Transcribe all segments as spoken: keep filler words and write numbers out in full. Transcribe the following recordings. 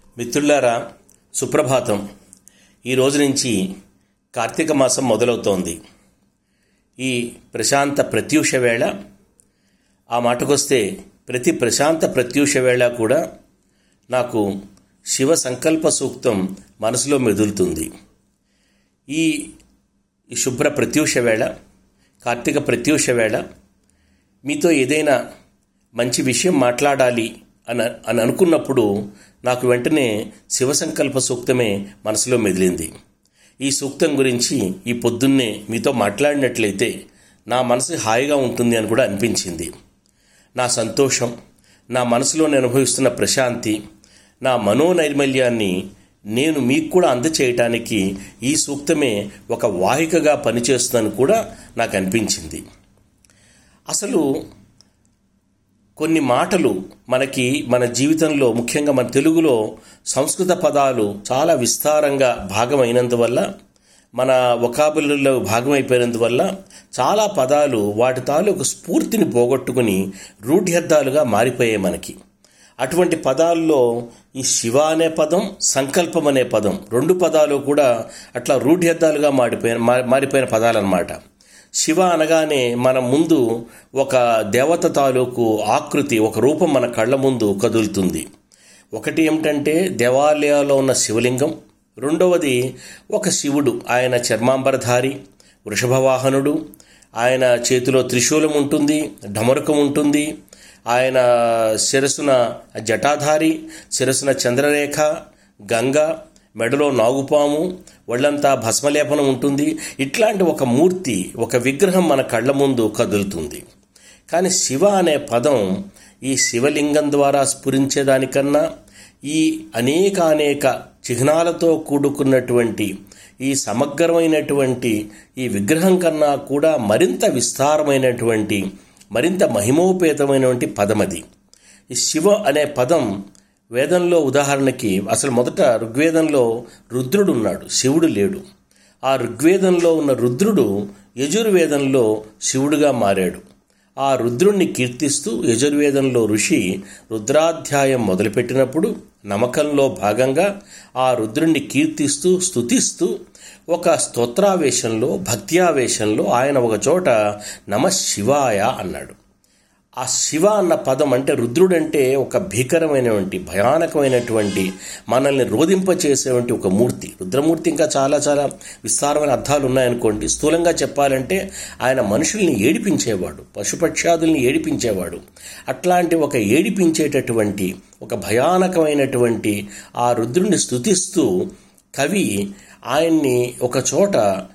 మిత్రులారా, సుప్రభాతం. ఈ రోజు నుంచి కార్తీక మాసం మొదలవుతోంది. ఈ ప్రశాంత ప్రత్యూష వేళ, ఆ మాటకొస్తే ప్రతి ప్రశాంత ప్రత్యూష వేళ కూడా నాకు శివ సంకల్ప సూక్తం మనసులో మెదులుతుంది. ఈ శుభ్ర ప్రత్యూష వేళ, కార్తీక ప్రత్యూష వేళ మీతో ఏదైనా మంచి విషయం మాట్లాడాలి అని అని అనుకున్నప్పుడు నాకు వెంటనే శివ సంకల్ప సూక్తమే మనసులో మెదిలింది. ఈ సూక్తం గురించి ఈ పొద్దున్నే మీతో మాట్లాడినట్లయితే నా మనసు హాయిగా ఉంటుంది అని కూడా అనిపించింది. నా సంతోషం, నా మనసులో నేను అనుభవిస్తున్న ప్రశాంతి, నా మనోనైర్మల్యాన్ని నేను మీకు కూడా అందచేయటానికి ఈ సూక్తమే ఒక వాహికగా పనిచేస్తుందని కూడా నాకు అనిపించింది. అసలు కొన్ని మాటలు మనకి మన జీవితంలో, ముఖ్యంగా మన తెలుగులో సంస్కృత పదాలు చాలా విస్తారంగా భాగమైనందువల్ల, మన వొకాబులరీలో భాగమైపోయినందువల్ల చాలా పదాలు వాటి తాలూకు స్ఫూర్తిని పోగొట్టుకుని రూఢ్యర్థాలుగా మారిపోయాయి మనకి. అటువంటి పదాల్లో ఈ శివ అనే పదం, సంకల్పం అనే పదం, రెండు పదాలు కూడా అట్లా రూఢ్యర్థాలుగా మారిపోయిన మారిపోయిన పదాలన్నమాట. శివ అనగానే మన ముందు ఒక దేవత తాలూకు ఆకృతి, ఒక రూపం మన కళ్ళ ముందు కదులుతుంది. ఒకటి ఏమిటంటే దేవాలయాల్లో ఉన్న శివలింగం, రెండవది ఒక శివుడు, ఆయన చర్మాంబరధారి, వృషభవాహనుడు, ఆయన చేతిలో త్రిశూలం ఉంటుంది, ఢమరుకం ఉంటుంది, ఆయన శిరస్సున జటాధారి, శిరస్సున చంద్రరేఖ, గంగ, మెడలో నాగుపాము, ఒళ్ళంతా భస్మలేపనం ఉంటుంది. ఇట్లాంటి ఒక మూర్తి, ఒక విగ్రహం మన కళ్ళ ముందు కదులుతుంది. కానీ శివ అనే పదం ఈ శివలింగం ద్వారా స్ఫురించేదానికన్నా, ఈ అనేక అనేక చిహ్నాలతో కూడుకున్నటువంటి ఈ సమగ్రమైనటువంటి ఈ విగ్రహం కన్నా కూడా మరింత విస్తారమైనటువంటి, మరింత మహిమోపేతమైనటువంటి పదమది. ఈ శివ అనే పదం వేదంలో ఉదాహరణకి, అసలు మొదట ఋగ్వేదంలో రుద్రుడు ఉన్నాడు, శివుడు లేడు. ఆ ఋగ్వేదంలో ఉన్న రుద్రుడు యజుర్వేదంలో శివుడుగా మారాడు. ఆ రుద్రుణ్ణి కీర్తిస్తూ యజుర్వేదంలో ఋషి రుద్రాధ్యాయం మొదలుపెట్టినప్పుడు నమ్మకంలో భాగంగా ఆ రుద్రుణ్ణి కీర్తిస్తూ స్తుతిస్తూ ఒక స్తోత్రావేశంలో, భక్త్యావేశంలో ఆయన ఒక చోట నమ శివాయ అన్నాడు. ఆ శివ అన్న పదం అంటే, రుద్రుడంటే ఒక భీకరమైనటువంటి, భయానకమైనటువంటి, మనల్ని రోధింపచేసేటువంటి ఒక మూర్తి. రుద్రమూర్తి ఇంకా చాలా చాలా విస్తారమైన అర్థాలు ఉన్నాయనుకోండి. స్థూలంగా చెప్పాలంటే ఆయన మనుషుల్ని ఏడిపించేవాడు, పశుపక్షాదుల్ని ఏడిపించేవాడు. అట్లాంటి ఒక ఏడిపించేటటువంటి, ఒక భయానకమైనటువంటి ఆ రుద్రుడిని స్తుతిస్తూ కవి ఆయన్ని ఒక చోట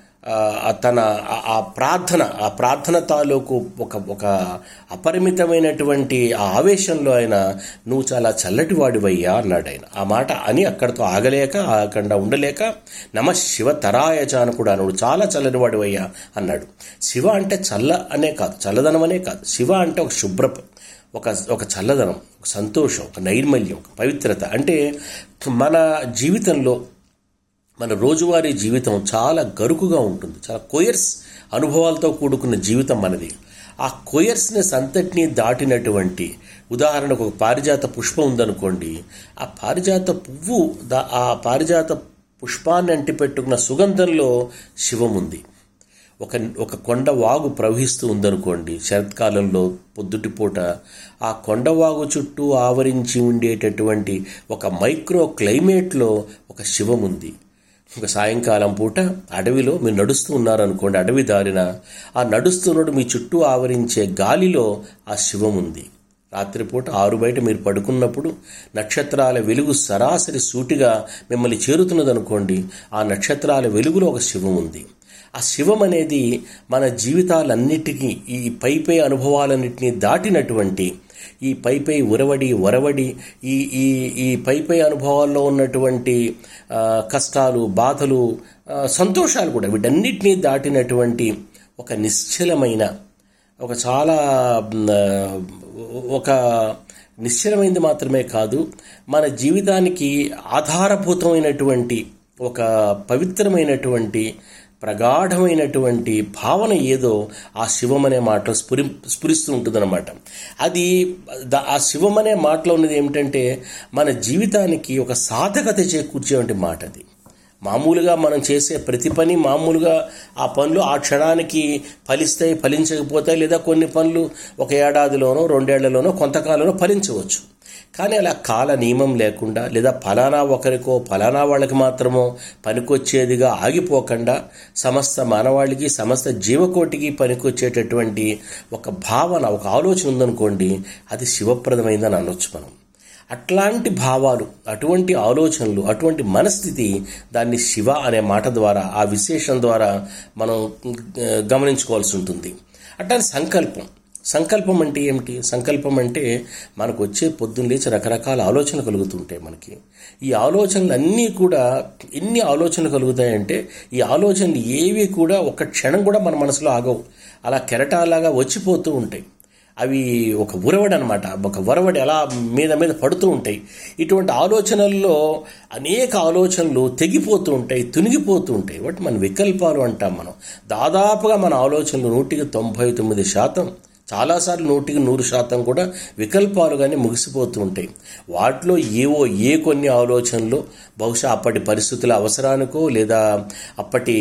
తన ఆ ప్రార్థన ఆ ప్రార్థన తాలూకు ఒక ఒక అపరిమితమైనటువంటి ఆ ఆవేశంలో ఆయన నువ్వు చాలా చల్లటి వాడివయ్యా అన్నాడు ఆయన. ఆ మాట అని అక్కడితో ఆగలేక, అక్కడ ఉండలేక నమ శివ తరాయచ అని కూడా అన్నాడు, చాలా చల్లని వాడివయ్యా అన్నాడు. శివ అంటే చల్ల అనే కాదు, చల్లదనం అనే కాదు. శివ అంటే ఒక శుభ్ర, ఒక ఒక చల్లదనం, ఒక సంతోషం, ఒక నైర్మల్యం, ఒక పవిత్రత. అంటే మన జీవితంలో, మన రోజువారీ జీవితం చాలా గరుకుగా ఉంటుంది, చాలా కోయర్స్ అనుభవాలతో కూడుకున్న జీవితం మనది. ఆ కోయర్స్నెస్ అంతటినీ దాటినటువంటి, ఉదాహరణకు ఒక పారిజాత పుష్పం ఉందనుకోండి, ఆ పారిజాత పువ్వు, ఆ పారిజాత పుష్పాన్ని అంటిపెట్టుకున్న సుగంధంలో శివం ఉంది. ఒక ఒక కొండ వాగు ప్రవహిస్తూ ఉందనుకోండి శరత్కాలంలో పొద్దుటిపూట, ఆ కొండవాగు చుట్టూ ఆవరించి ఉండేటటువంటి ఒక మైక్రో క్లైమేట్లో ఒక శివం ఉంది. ఒక సాయంకాలం పూట అడవిలో మీరు నడుస్తూ ఉన్నారనుకోండి, అడవి దారిన ఆ నడుస్తున్నప్పుడు మీ చుట్టూ ఆవరించే గాలిలో ఆ శివం ఉంది. రాత్రిపూట ఆరు బయట మీరు పడుకున్నప్పుడు నక్షత్రాల వెలుగు సరాసరి సూటిగా మిమ్మల్ని చేరుతున్నదనుకోండి, ఆ నక్షత్రాల వెలుగులో ఒక శివం ఉంది. ఆ శివం అనేది మన జీవితాలన్నిటికీ, ఈ పై పై అనుభవాలన్నింటినీ దాటినటువంటి, ఈ పై పై ఉరవడి వరవడి ఈ ఈ ఈ పై పై అనుభవాల్లో ఉన్నటువంటి కష్టాలు, బాధలు, సంతోషాలు కూడా, వీటన్నిటినీ దాటినటువంటి ఒక నిశ్చలమైన, ఒక చాలా ఒక నిశ్చలమైనది మాత్రమే కాదు, మన జీవితానికి ఆధారభూతమైనటువంటి ఒక పవిత్రమైనటువంటి, ప్రగాఢమైనటువంటి భావన ఏదో ఆ శివం అనే మాటలో స్ఫురి స్ఫురిస్తూ ఉంటుందన్నమాట. అది ఆ శివం అనే మాటలో ఉన్నది ఏమిటంటే మన జీవితానికి ఒక సాధకత చేకూర్చేటువంటి మాట. అది మామూలుగా మనం చేసే ప్రతి పని మామూలుగా ఆ పనులు ఆ క్షణానికి ఫలిస్తాయి, ఫలించకపోతాయి, లేదా కొన్ని పనులు ఒక ఏడాదిలోనో రెండేళ్లలోనో కొంతకాలంలో ఫలించవచ్చు. కానీ అలా కాల నియమం లేకుండా లేదా ఫలానా ఒకరికో ఫలానా వాళ్ళకి మాత్రమో పనికొచ్చేదిగా ఆగిపోకుండా సమస్త మానవాళికి సమస్త జీవకోటికి పనికొచ్చేటటువంటి ఒక భావన, ఒక ఆలోచన ఉందనుకోండి, అది శివప్రదమైందని అనొచ్చు మనం. అట్లాంటి భావాలు, అటువంటి ఆలోచనలు, అటువంటి మనస్థితి, దాన్ని శివ అనే మాట ద్వారా, ఆ విశేషం ద్వారా మనం గమనించుకోవాల్సి ఉంటుంది. అట్లాంటి సంకల్పం సంకల్పం అంటే ఏమిటి? సంకల్పం అంటే మనకు వచ్చే పొద్దున్న లేచి రకరకాల ఆలోచనలు కలుగుతుంటాయి మనకి. ఈ ఆలోచనలు అన్నీ కూడా ఎన్ని ఆలోచనలు కలుగుతాయంటే ఈ ఆలోచనలు ఏవి కూడా ఒక క్షణం కూడా మన మనసులో ఆగవు. అలా కెరటాలాగా వచ్చిపోతూ ఉంటాయి. అవి ఒక ఉరవడి అనమాట, ఒక వరవడి అలా మీద మీద పడుతూ ఉంటాయి. ఇటువంటి ఆలోచనల్లో అనేక ఆలోచనలు తెగిపోతూ ఉంటాయి, తునిగిపోతూ ఉంటాయి. వాటి మన వికల్పాలు అంటాం మనం. దాదాపుగా మన ఆలోచనలు నూటికి తొంభై తొమ్మిది శాతం చాలాసార్లు నూటికి నూరు శాతం కూడా వికల్పాలుగానే ముగిసిపోతూ ఉంటాయి. వాటిలో ఏవో ఏ కొన్ని ఆలోచనలు బహుశా అప్పటి పరిస్థితుల అవసరానికో లేదా అప్పటి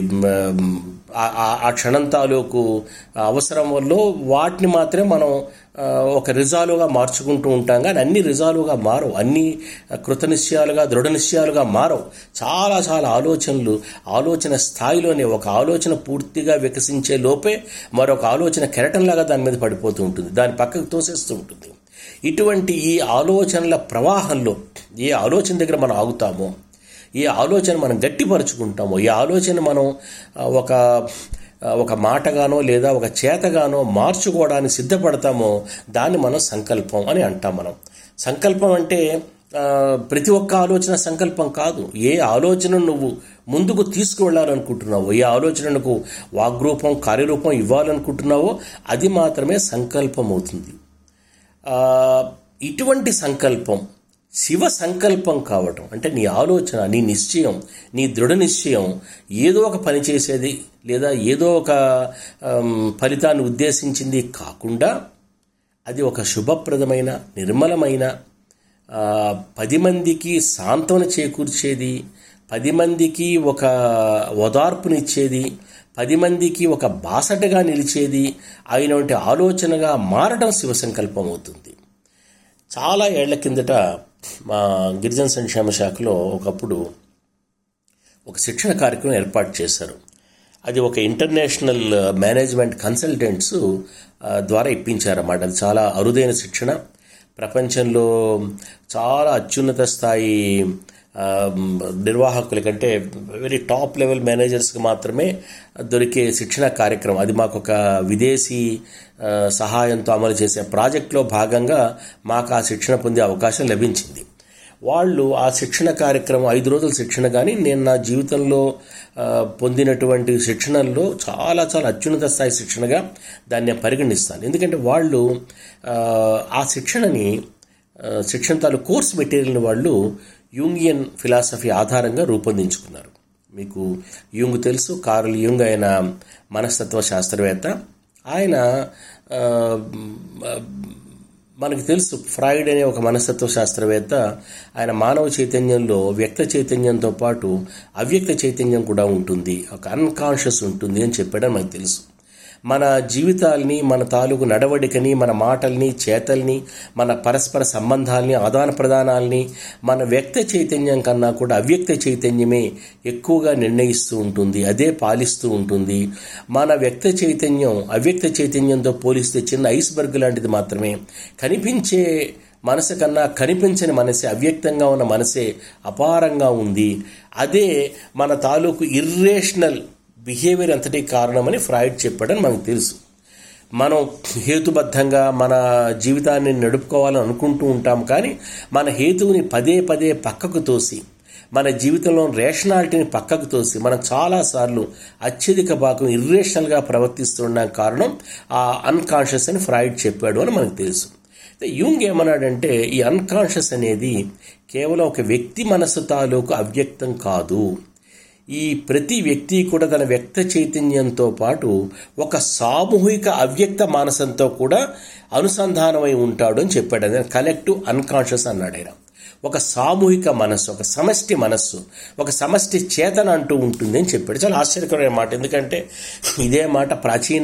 ఆ క్షణం తాలూకు అవసరం వల్ల వాటిని మాత్రమే మనం ఒక రిజాల్వ్గా మార్చుకుంటూ ఉంటాం. కానీ అన్ని రిజాల్వ్గా మారవు, అన్ని కృతనిశ్చయాలుగా దృఢ నిశ్చయాలుగా మారవు. చాలా చాలా ఆలోచనలు ఆలోచన స్థాయిలోనే ఒక ఆలోచన పూర్తిగా వికసించే లోపే మరొక ఆలోచన కెరటంలాగా దాని మీద పడిపోతూ ఉంటుంది, దాని పక్కకు తోసేస్తూ ఉంటుంది. ఇటువంటి ఈ ఆలోచనల ప్రవాహంలో ఏ ఆలోచన దగ్గర మనం ఆగుతామో, ఏ ఆలోచన మనం గట్టిపరుచుకుంటామో, ఏ ఆలోచన మనం ఒక ఒక మాటగానో లేదా ఒక చేతగానో మార్చుకోవడానికి సిద్ధపడతామో దాన్ని మనం సంకల్పం అని అంటాం. మనం సంకల్పం అంటే ప్రతి ఒక్క ఆలోచన సంకల్పం కాదు. ఏ ఆలోచన నువ్వు ముందుకు తీసుకువెళ్ళాలనుకుంటున్నావో, ఏ ఆలోచనకు వాగ్రూపం కార్యరూపం ఇవ్వాలనుకుంటున్నావో అది మాత్రమే సంకల్పం అవుతుంది. ఇటువంటి సంకల్పం శివ సంకల్పం కావటం అంటే నీ ఆలోచన, నీ నిశ్చయం, నీ దృఢ నిశ్చయం ఏదో ఒక పని చేసేది లేదా ఏదో ఒక ఫలితాన్ని ఉద్దేశించింది కాకుండా అది ఒక శుభప్రదమైన, నిర్మలమైన, పది మందికి సాంత్వన చేకూర్చేది, పది మందికి ఒక ఓదార్పునిచ్చేది, పది మందికి ఒక బాసటగా నిలిచేది అయినటువంటి ఆలోచనగా మారడం శివ సంకల్పం అవుతుంది. చాలా ఏళ్ల కిందట మా గిరిజన సంక్షేమ శాఖలో ఒకప్పుడు ఒక శిక్షణ కార్యక్రమం ఏర్పాటు చేశారు. అది ఒక ఇంటర్నేషనల్ మేనేజ్మెంట్ కన్సల్టెంట్స్ ద్వారా ఇప్పించారన్నమాట. అది చాలా అరుదైన శిక్షణ. ప్రపంచంలో చాలా అత్యున్నత స్థాయి నిర్వాహకుల కంటే వెరీ టాప్ లెవెల్ మేనేజర్స్కి మాత్రమే దొరికే శిక్షణ కార్యక్రమం. అది మాకు ఒక విదేశీ సహాయంతో అమలు చేసే ప్రాజెక్టులో భాగంగా మాకు ఆ శిక్షణ పొందే అవకాశం లభించింది. వాళ్ళు ఆ శిక్షణ కార్యక్రమం ఐదు రోజుల శిక్షణ, కానీ నేను నా జీవితంలో పొందినటువంటి శిక్షణల్లో చాలా చాలా అత్యున్నత స్థాయి శిక్షణగా దాన్ని పరిగణిస్తాను. ఎందుకంటే వాళ్ళు ఆ శిక్షణని శిక్షణ తాలూ కోర్స్ మెటీరియల్ని వాళ్ళు యూంగియన్ ఫిలాసఫీ ఆధారంగా రూపొందించుకున్నారు. మీకు యూంగ్ తెలుసు, కార్ల్ యూంగ్ ఆయన మనస్తత్వ శాస్త్రవేత్త. ఆయన మనకు తెలుసు ఫ్రాయిడ్ అనే ఒక మనస్తత్వ శాస్త్రవేత్త ఆయన మానవ చైతన్యంలో వ్యక్త చైతన్యంతో పాటు అవ్యక్త చైతన్యం కూడా ఉంటుంది, ఒక అన్కాన్షియస్ ఉంటుంది అని చెప్పాడని మనకు తెలుసు. మన జీవితాల్ని, మన తాలూకు నడవడికని, మన మాటల్ని, చేతల్ని, మన పరస్పర సంబంధాలని, ఆదాన ప్రదానాల్ని మన వ్యక్త చైతన్యం కన్నా కూడా అవ్యక్త చైతన్యమే ఎక్కువగా నిర్ణయిస్తూ ఉంటుంది, అదే పాలిస్తూ ఉంటుంది. మన వ్యక్త చైతన్యం అవ్యక్త చైతన్యంతో పోలిస్తే చిన్న ఐస్బర్గ్ లాంటిది మాత్రమే. కనిపించే మనసు కన్నా కనిపించని మనసే, అవ్యక్తంగా ఉన్న మనసే అపారంగా ఉంది. అదే మన తాలూకు ఇర్రేషనల్ బిహేవియర్ అంతటి కారణమని ఫ్రాయిడ్ చెప్పాడని మనకు తెలుసు. మనం హేతుబద్ధంగా మన జీవితాన్ని నడుపుకోవాలని అనుకుంటూ ఉంటాం, కానీ మన హేతువుని పదే పదే పక్కకు తోసి, మన జీవితంలో రేషనాలిటీని పక్కకు తోసి మనం చాలాసార్లు అత్యధిక భాగం ఇర్రేషనల్గా ప్రవర్తిస్తున్నాం. కారణం ఆ అన్కాన్షియస్ అని ఫ్రాయిడ్ చెప్పాడు అని మనకు తెలుసు. యూంగ్ ఏమన్నాడంటే ఈ అన్కాన్షియస్ అనేది కేవలం ఒక వ్యక్తి మనసు తాలూకు అవ్యక్తం కాదు, ఈ ప్రతి వ్యక్తి కూడా తన వ్యక్త చైతన్యంతో పాటు ఒక సామూహిక అవ్యక్త మానసంతో కూడా అనుసంధానమై ఉంటాడు అని చెప్పాడు. అదే కలెక్టివ్ అన్కాన్షియస్ అన్నాడు ఆయన. ఒక సామూహిక మనస్సు, ఒక సమష్టి మనస్సు, ఒక సమష్టి చేతన అంటూ ఉంటుంది అని చెప్పాడు. చాలా ఆశ్చర్యకరమైన మాట. ఎందుకంటే ఇదే మాట ప్రాచీన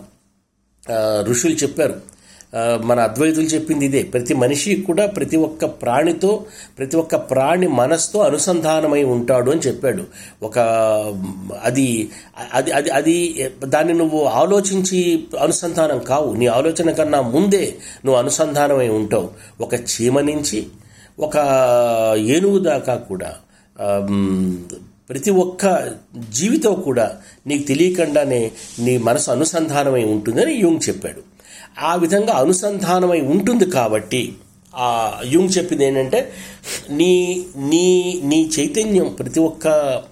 ఋషులు చెప్పారు, మన అద్వైతులు చెప్పింది ఇదే. ప్రతి మనిషి కూడా ప్రతి ఒక్క ప్రాణితో, ప్రతి ఒక్క ప్రాణి మనస్సుతో అనుసంధానమై ఉంటాడు అని చెప్పాడు. ఒక అది అది అది అది దాన్ని నువ్వు ఆలోచించి అనుసంధానం కావు, నీ ఆలోచన కన్నా ముందే నువ్వు అనుసంధానమై ఉంటావు. ఒక చీమ నుంచి ఒక ఏనుగు దాకా కూడా ప్రతి ఒక్క జీవితం కూడా నీకు తెలియకుండానే నీ మనసు అనుసంధానమై ఉంటుందని యూంగ్ చెప్పాడు. ఆ విధంగా అనుసంధానమై ఉంటుంది కాబట్టి ఆ యూంగ్ చెప్పింది ఏంటంటే నీ నీ నీ చైతన్యం ప్రతి ఒక్క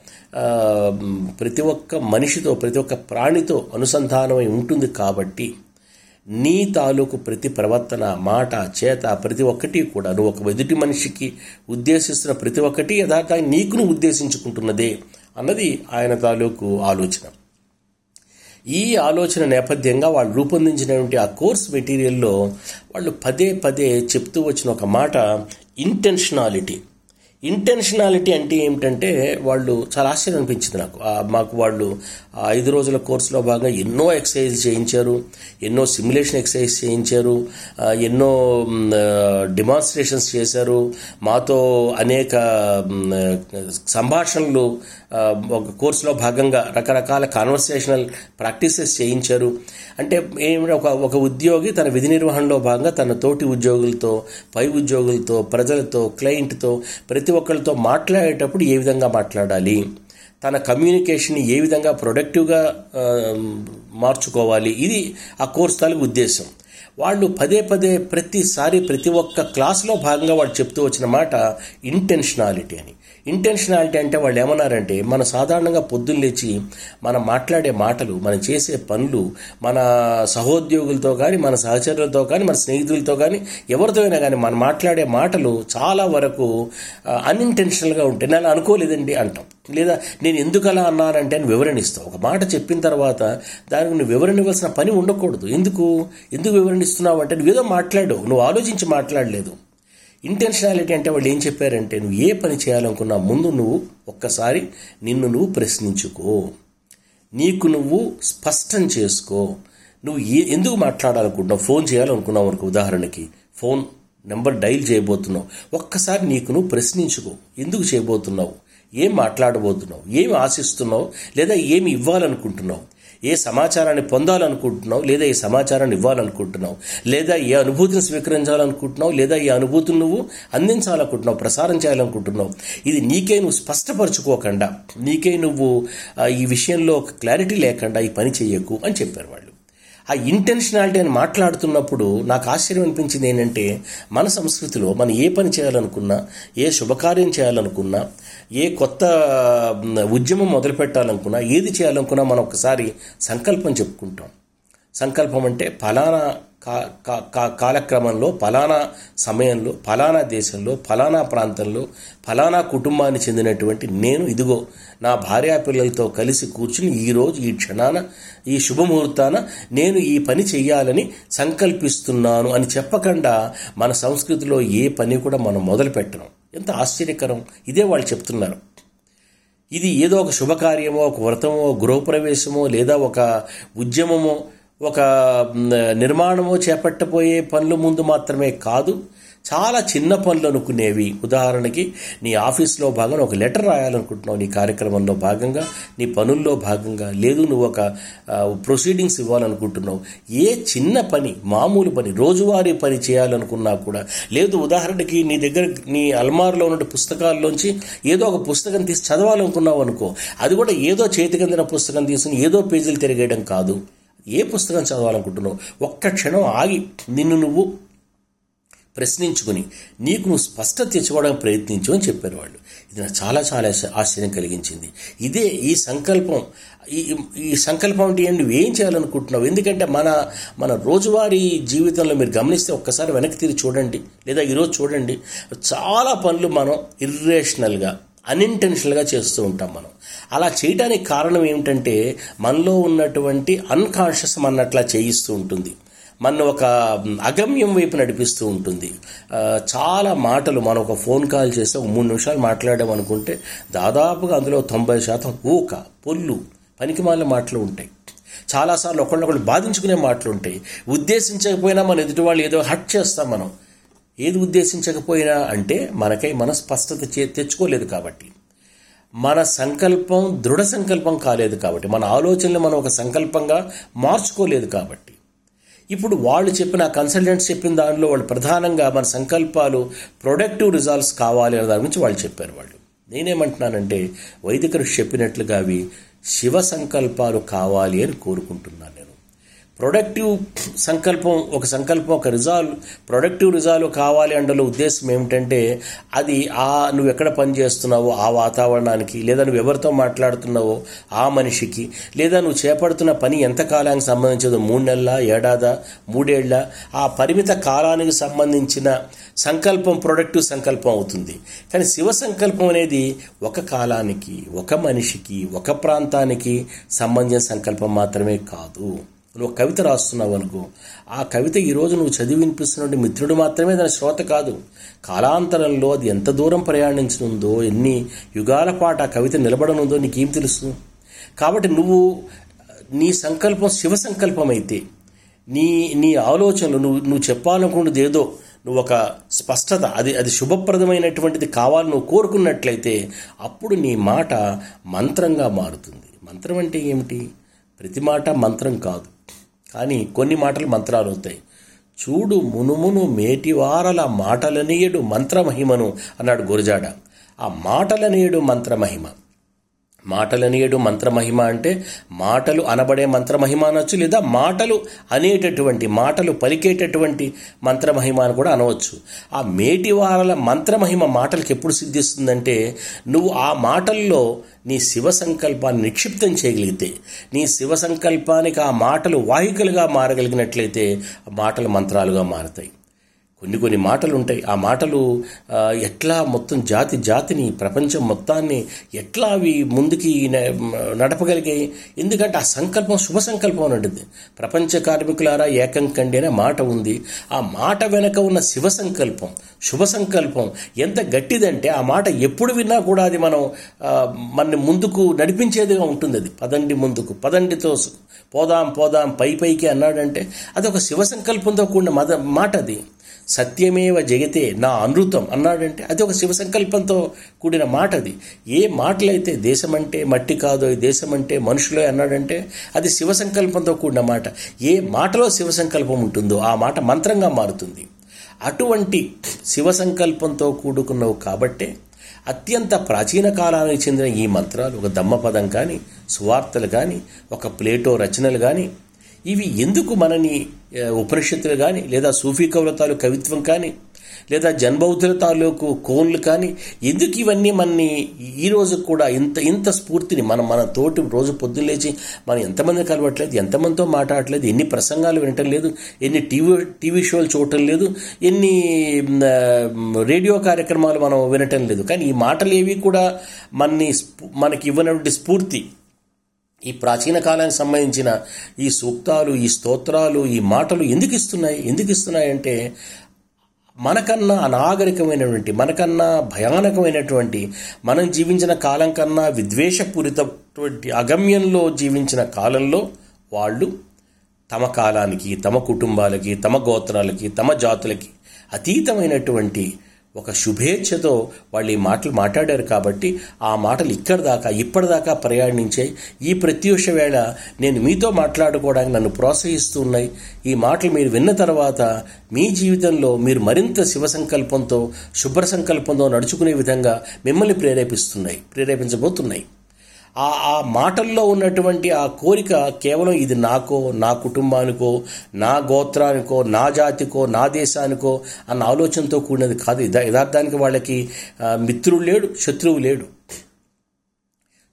ప్రతి ఒక్క మనిషితో, ప్రతి ఒక్క ప్రాణితో అనుసంధానమై ఉంటుంది కాబట్టి నీ తాలూకు ప్రతి ప్రవర్తన, మాట, చేత ప్రతి ఒక్కటి కూడా నువ్వు ఒక ఎదుటి మనిషికి ఉద్దేశిస్తున్న ప్రతి ఒక్కటి యథార్థంగా నీకు నువ్వు ఉద్దేశించుకుంటున్నదే అన్నది ఆయన తాలూకు ఆలోచన. ఈ ఆలోచన నేపథ్యంగా వాళ్ళు రూపొందించినటువంటి ఆ కోర్స్ మెటీరియల్లో వాళ్ళు పదే పదే చెప్తూ వచ్చిన ఒక మాట ఇంటెన్షనాలిటీ. ఇంటెన్షనాలిటీ అంటే ఏమిటంటే వాళ్ళు చాలా ఆశ్చర్యం అనిపించింది నాకు. మాకు వాళ్ళు ఐదు రోజుల కోర్సులో భాగంగా ఎన్నో ఎక్సర్సైజ్ చేయించారు, ఎన్నో సిమ్యులేషన్ ఎక్సర్సైజ్ చేయించారు, ఎన్నో డెమాన్స్ట్రేషన్స్ చేశారు, మాతో అనేక సంభాషణలు ఒక కోర్సులో భాగంగా రకరకాల కాన్వర్సేషనల్ ప్రాక్టీసెస్ చేయించారు. అంటే ఏమిటంటే ఒక ఒక ఉద్యోగి తన విధి నిర్వహణలో భాగంగా తన తోటి ఉద్యోగులతో, పై ఉద్యోగులతో, ప్రజలతో, క్లయింట్తో, ప్రతి ఒక్కరితో మాట్లాడేటప్పుడు ఏ విధంగా మాట్లాడాలి, తన కమ్యూనికేషన్ ఏ విధంగా ప్రొడక్టివ్గా మార్చుకోవాలి, ఇది ఆ కోర్సు తాలూకు ఉద్దేశం. వాళ్ళు పదే పదే ప్రతిసారి ప్రతి ఒక్క క్లాసులో భాగంగా వాళ్ళు చెప్తూ వచ్చిన మాట ఇంటెన్షనాలిటీ అని. ఇంటెన్షనాలిటీ అంటే వాళ్ళు ఏమన్నారంటే మన సాధారణంగా పొద్దున్న లేచి మనం మాట్లాడే మాటలు, మనం చేసే పనులు, మన సహోద్యోగులతో కానీ, మన సహచరులతో కానీ, మన స్నేహితులతో కానీ, ఎవరితో అయినా కానీ మనం మాట్లాడే మాటలు చాలా వరకు అన్ఇంటెన్షనల్గా ఉంటాయి. నేను అనుకోలేదండి అంటాం, లేదా నేను ఎందుకు అలా అన్నానంటే అని వివరణ ఇస్తాం. ఒక మాట చెప్పిన తర్వాత దానికి నువ్వు వివరణ ఇవ్వాల్సిన పని ఉండకూడదు. ఎందుకు ఎందుకు వివరణ ఇస్తున్నావు అంటే నువ్వేదో మాట్లాడు, నువ్వు ఆలోచించి మాట్లాడలేదు. ఇంటెన్షనాలిటీ అంటే వాళ్ళు ఏం చెప్పారంటే నువ్వు ఏ పని చేయాలనుకున్నా ముందు నువ్వు ఒక్కసారి నిన్ను నువ్వు ప్రశ్నించుకో, నీకు నువ్వు స్పష్టం చేసుకో. నువ్వు ఏ ఎందుకు మాట్లాడాలనుకుంటున్నావు, ఫోన్ చేయాలనుకున్నావు అనుకో, ఉదాహరణకి ఫోన్ నెంబర్ డైల్ చేయబోతున్నావు, ఒక్కసారి నీకు నువ్వు ప్రశ్నించుకో. ఎందుకు చేయబోతున్నావు, ఏం మాట్లాడబోతున్నావు, ఏమి ఆశిస్తున్నావు, లేదా ఏమి ఇవ్వాలనుకుంటున్నావు, ఏ సమాచారాన్ని పొందాలనుకుంటున్నావు, లేదా ఏ సమాచారాన్ని ఇవ్వాలనుకుంటున్నావు, లేదా ఏ అనుభూతిని స్వీకరించాలనుకుంటున్నావు, లేదా ఏ అనుభూతిని నువ్వు అందించాలనుకుంటున్నావు, ప్రసారం చేయాలనుకుంటున్నావు. ఇది నీకే నువ్వు స్పష్టపరచుకోకుండా, నీకే నువ్వు ఈ విషయంలో క్లారిటీ లేకుండా ఈ పని చెయ్యకు అని చెప్పారు వాళ్ళు. ఆ ఇంటెన్షనాలిటీ అని మాట్లాడుతున్నప్పుడు నాకు ఆశ్చర్యం అనిపించింది ఏంటంటే మన సంస్కృతిలో మనం ఏ పని చేయాలనుకున్నా, ఏ శుభకార్యం చేయాలనుకున్నా, ఏ కొత్త ఉద్యమం మొదలు పెట్టాలనుకున్నా, ఏది చేయాలనుకున్నా మనం ఒకసారి సంకల్పం చెప్పుకుంటాం. సంకల్పం అంటే ఫలానా కా కా కాలక్రమంలో, ఫలానా సమయంలో, ఫలానా దేశంలో, ఫలానా ప్రాంతంలో, ఫలానా కుటుంబానికి చెందినటువంటి నేను ఇదిగో నా భార్యా పిల్లలతో కలిసి కూర్చుని ఈరోజు ఈ క్షణాన ఈ శుభముహూర్తాన నేను ఈ పని చెయ్యాలని సంకల్పిస్తున్నాను అని చెప్పకుండా మన సంస్కృతిలో ఏ పని కూడా మనం మొదలు పెట్టడం ఎంత ఆశ్చర్యకరం. ఇదే వాళ్ళు చెప్తున్నారు. ఇది ఏదో ఒక శుభకార్యమో, ఒక వ్రతమో, గృహప్రవేశమో, లేదా ఒక ఉద్యమమో, ఒక నిర్మాణమో చేపట్టబోయే పనుల ముందు మాత్రమే కాదు, చాలా చిన్న పనులు అనుకునేవి. ఉదాహరణకి నీ ఆఫీస్లో భాగంగా ఒక లెటర్ రాయాలనుకుంటున్నావు, నీ కార్యక్రమంలో భాగంగా, నీ పనుల్లో భాగంగా, లేదు నువ్వు ఒక ప్రొసీడింగ్స్ ఇవ్వాలనుకుంటున్నావు, ఏ చిన్న పని, మామూలు పని, రోజువారీ పని చేయాలనుకున్నా కూడా, లేదు ఉదాహరణకి నీ దగ్గర నీ అల్మార్లో ఉన్న పుస్తకాల్లోంచి ఏదో ఒక పుస్తకం తీసి చదవాలనుకున్నావు అనుకో, అది కూడా ఏదో చేతికందిన పుస్తకం తీసుకుని ఏదో పేజీలు తిరిగేయడం కాదు. ఏ పుస్తకం చదవాలనుకుంటున్నావు ఒక్క క్షణం ఆగి నిన్ను నువ్వు ప్రశ్నించుకుని నీకు నువ్వు స్పష్టత తెచ్చుకోవడానికి ప్రయత్నించు అని చెప్పారు వాళ్ళు. ఇది నాకు చాలా చాలా ఆశ్చర్యం కలిగించింది. ఇదే ఈ సంకల్పం. ఈ ఈ సంకల్పం అంటే నువ్వు ఏం చేయాలనుకుంటున్నావు. ఎందుకంటే మన మన రోజువారీ జీవితంలో మీరు గమనిస్తే ఒక్కసారి వెనక్కి తిరిగి చూడండి, లేదా ఈరోజు చూడండి, చాలా పనులు మనం ఇర్రేషనల్గా, అన్ఇంటెన్షనల్గా చేస్తూ ఉంటాం మనం. అలా చేయడానికి కారణం ఏమిటంటే మనలో ఉన్నటువంటి అన్కాన్షియస్ మన అట్లా చేయిస్తూ ఉంటుంది, మన ఒక అగమ్యం వైపు నడిపిస్తూ ఉంటుంది. చాలా మాటలు మనం ఒక ఫోన్ కాల్ చేస్తే ఒక మూడు నిమిషాలు మాట్లాడాం అనుకుంటే దాదాపుగా అందులో తొంభై శాతం ఊక పొల్లు పనికిమాలిన మాటలు ఉంటాయి. చాలాసార్లు ఒకళ్ళొకళ్ళు బాధించుకునే మాటలు ఉంటాయి. ఉద్దేశించకపోయినా మన ఎదుటి వాళ్ళు ఏదో హట్ చేస్తాం మనం. ఏది ఉద్దేశించకపోయినా అంటే మనకై మన స్పష్టత తెచ్చుకోలేదు కాబట్టి, మన సంకల్పం దృఢ సంకల్పం కాలేదు కాబట్టి, మన ఆలోచనలు మనం ఒక సంకల్పంగా మార్చుకోలేదు కాబట్టి. ఇప్పుడు వాళ్ళు చెప్పిన కన్సల్టెంట్స్ చెప్పిన దానిలో వాళ్ళు ప్రధానంగా మన సంకల్పాలు ప్రొడక్టివ్ రిజల్ట్స్ కావాలి అనే దాని గురించి వాళ్ళు చెప్పారు. వాళ్ళు నేనేమంటున్నానంటే వైదిక ఋషి చెప్పినట్లుగా అవి శివ సంకల్పాలు కావాలి అని కోరుకుంటున్నాను నేను. ప్రొడక్టివ్ సంకల్పం, ఒక సంకల్పం ఒక రిజాల్వ్ ప్రొడక్టివ్ రిజాల్వ్ కావాలి అంటే ఉద్దేశం ఏమిటంటే అది ఆ నువ్వు ఎక్కడ పని చేస్తున్నావో ఆ వాతావరణానికి, లేదా నువ్వు ఎవరితో మాట్లాడుతున్నావో ఆ మనిషికి, లేదా నువ్వు చేపడుతున్న పని ఎంత కాలానికి సంబంధించదో, మూడు నెలల ఏడాదా మూడేళ్ల, ఆ పరిమిత కాలానికి సంబంధించిన సంకల్పం ప్రొడక్టివ్ సంకల్పం అవుతుంది. కానీ శివ సంకల్పం అనేది ఒక కాలానికి, ఒక మనిషికి, ఒక ప్రాంతానికి సంబంధించిన సంకల్పం మాత్రమే కాదు. నువ్వు ఒక కవిత రాస్తున్నావు అనుకో, ఆ కవిత ఈరోజు నువ్వు చదివి వినిపిస్తున్న మిత్రుడు మాత్రమే దాని శ్రోత కాదు. కాలాంతరంలో అది ఎంత దూరం ప్రయాణించనుందో, ఎన్ని యుగాల పాటు ఆ కవిత నిలబడనుందో నీకేం తెలుసు? కాబట్టి నువ్వు నీ సంకల్పం శివ సంకల్పం అయితే, నీ నీ ఆలోచనలు నువ్వు నువ్వు చెప్పాలనుకున్నది ఏదో నువ్వు ఒక స్పష్టత, అది అది శుభప్రదమైనటువంటిది కావాలని నువ్వు కోరుకున్నట్లయితే అప్పుడు నీ మాట మంత్రంగా మారుతుంది. మంత్రం అంటే ఏమిటి? ప్రతి మాట మంత్రం కాదు, కానీ కొన్ని మాటలు మంత్రాలు అవుతాయి. చూడు మునుమును మేటివారల మాటలనేయుడు మంత్రమహిమను అన్నాడు గురజాడ. ఆ మాటలనేయుడు మంత్రమహిమ. మాటలనేయుడు మంత్రమహిమ అంటే మాటలు అనబడే మంత్రమహిమ అనొచ్చు, లేదా మాటలు అనేటటువంటి మాటలు పలికేటటువంటి మంత్రమహిమ అని కూడా అనవచ్చు. ఆ మేటివారల మంత్రమహిమ మాటలకు ఎప్పుడు సిద్ధిస్తుందంటే నువ్వు ఆ మాటల్లో నీ శివ సంకల్పాన్ని నిక్షిప్తం చేయగలిగితే, నీ శివ సంకల్పానికి ఆ మాటలు వాహికలుగా మారగలిగినట్లయితే ఆ మాటలు మంత్రాలుగా మారతాయి. కొన్ని కొన్ని మాటలు ఉంటాయి, ఆ మాటలు ఎట్లా మొత్తం జాతి జాతిని ప్రపంచం మొత్తాన్ని ఎట్లా అవి ముందుకి నడపగలిగాయి? ఎందుకంటే ఆ సంకల్పం శుభ సంకల్పం అని ఉంటుంది. ప్రపంచ కార్మికులారా ఏకం కండి అనే మాట ఉంది. ఆ మాట వెనక ఉన్న శివ సంకల్పం, శుభ సంకల్పం ఎంత గట్టిదంటే ఆ మాట ఎప్పుడు విన్నా కూడా అది మనం మన ముందుకు నడిపించేదిగా ఉంటుంది. అది పదండి ముందుకు, పదండితో పోదాం పోదాం పై పైకి అన్నాడంటే అది ఒక శివ సంకల్పంతో కూడిన మద మాట. అది సత్యమేవ జగతే నా అనృతం అన్నాడంటే అది ఒక శివ సంకల్పంతో కూడిన మాట. అది ఏ మాటలైతే దేశమంటే మట్టి కాదో ఈ దేశమంటే మనుషులే అన్నాడంటే అది శివ సంకల్పంతో కూడిన మాట. ఏ మాటలో శివ సంకల్పం ఉంటుందో ఆ మాట మంత్రంగా మారుతుంది. అటువంటి శివ సంకల్పంతో కూడుకున్నవు కాబట్టే అత్యంత ప్రాచీన కాలానికి చెందిన ఈ మంత్రాలు, ఒక దమ్మపదం కానీ, సువార్తలు కానీ, ఒక ప్లేటో రచనలు కానీ, ఇవి ఎందుకు మనని ఉపనిషత్తులు కానీ, లేదా సూఫీ కవుల తాలూకు కవిత్వం కానీ, లేదా జన్బౌద్ధుల తాలూకు కోన్లు కానీ, ఎందుకు ఇవన్నీ మనని ఈ రోజు కూడా ఇంత ఇంత స్ఫూర్తిని మనం మన తోటి రోజు పొద్దున్న లేచి మనం ఎంతమంది కలవట్లేదు, ఎంతమందితో మాట్లాడట్లేదు, ఎన్ని ప్రసంగాలు వినటం లేదు, ఎన్ని టీవీ టీవీ షోలు చూడటం లేదు, ఎన్ని రేడియో కార్యక్రమాలు మనం వినటం లేదు. కానీ ఈ మాటలు ఏవి కూడా మనని మనకి ఇవ్వనటువంటి స్ఫూర్తి, ఈ ప్రాచీన కాలానికి సంబంధించిన ఈ సూక్తాలు, ఈ స్తోత్రాలు, ఈ మాటలు ఎందుకు ఇస్తున్నాయి? ఎందుకు ఇస్తున్నాయంటే మనకన్నా అనాగరికమైనటువంటి, మనకన్నా భయానకమైనటువంటి, మనం జీవించిన కాలం కన్నా విద్వేషపూరితటువంటి అగమ్యంలో జీవించిన కాలంలో వాళ్ళు తమ కాలానికి, తమ కుటుంబాలకి, తమ గోత్రాలకి, తమ జాతులకి అతీతమైనటువంటి ఒక శుభేచ్ఛతో వాళ్ళు ఈ మాటలు మాట్లాడారు. కాబట్టి ఆ మాటలు ఇక్కడి దాకా ఇప్పటిదాకా ప్రయాణించాయి. ఈ ప్రత్యూష వేళ నేను మీతో మాట్లాడుకోవడానికి నన్ను ప్రోత్సహిస్తూ ఉన్నాయి. ఈ మాటలు మీరు విన్న తర్వాత మీ జీవితంలో మీరు మరింత శివ సంకల్పంతో, శుభ్ర సంకల్పంతో నడుచుకునే విధంగా మిమ్మల్ని ప్రేరేపిస్తున్నాయి, ప్రేరేపించబోతున్నాయి. ఆ ఆ మాటల్లో ఉన్నటువంటి ఆ కోరిక కేవలం ఇది నాకో, నా కుటుంబానికో, నా గోత్రానికో, నా జాతికో, నా దేశానికో అన్న ఆలోచనతో కూడినది కాదు. యథార్థానికి వాళ్ళకి మిత్రుడు లేడు, శత్రువు లేడు.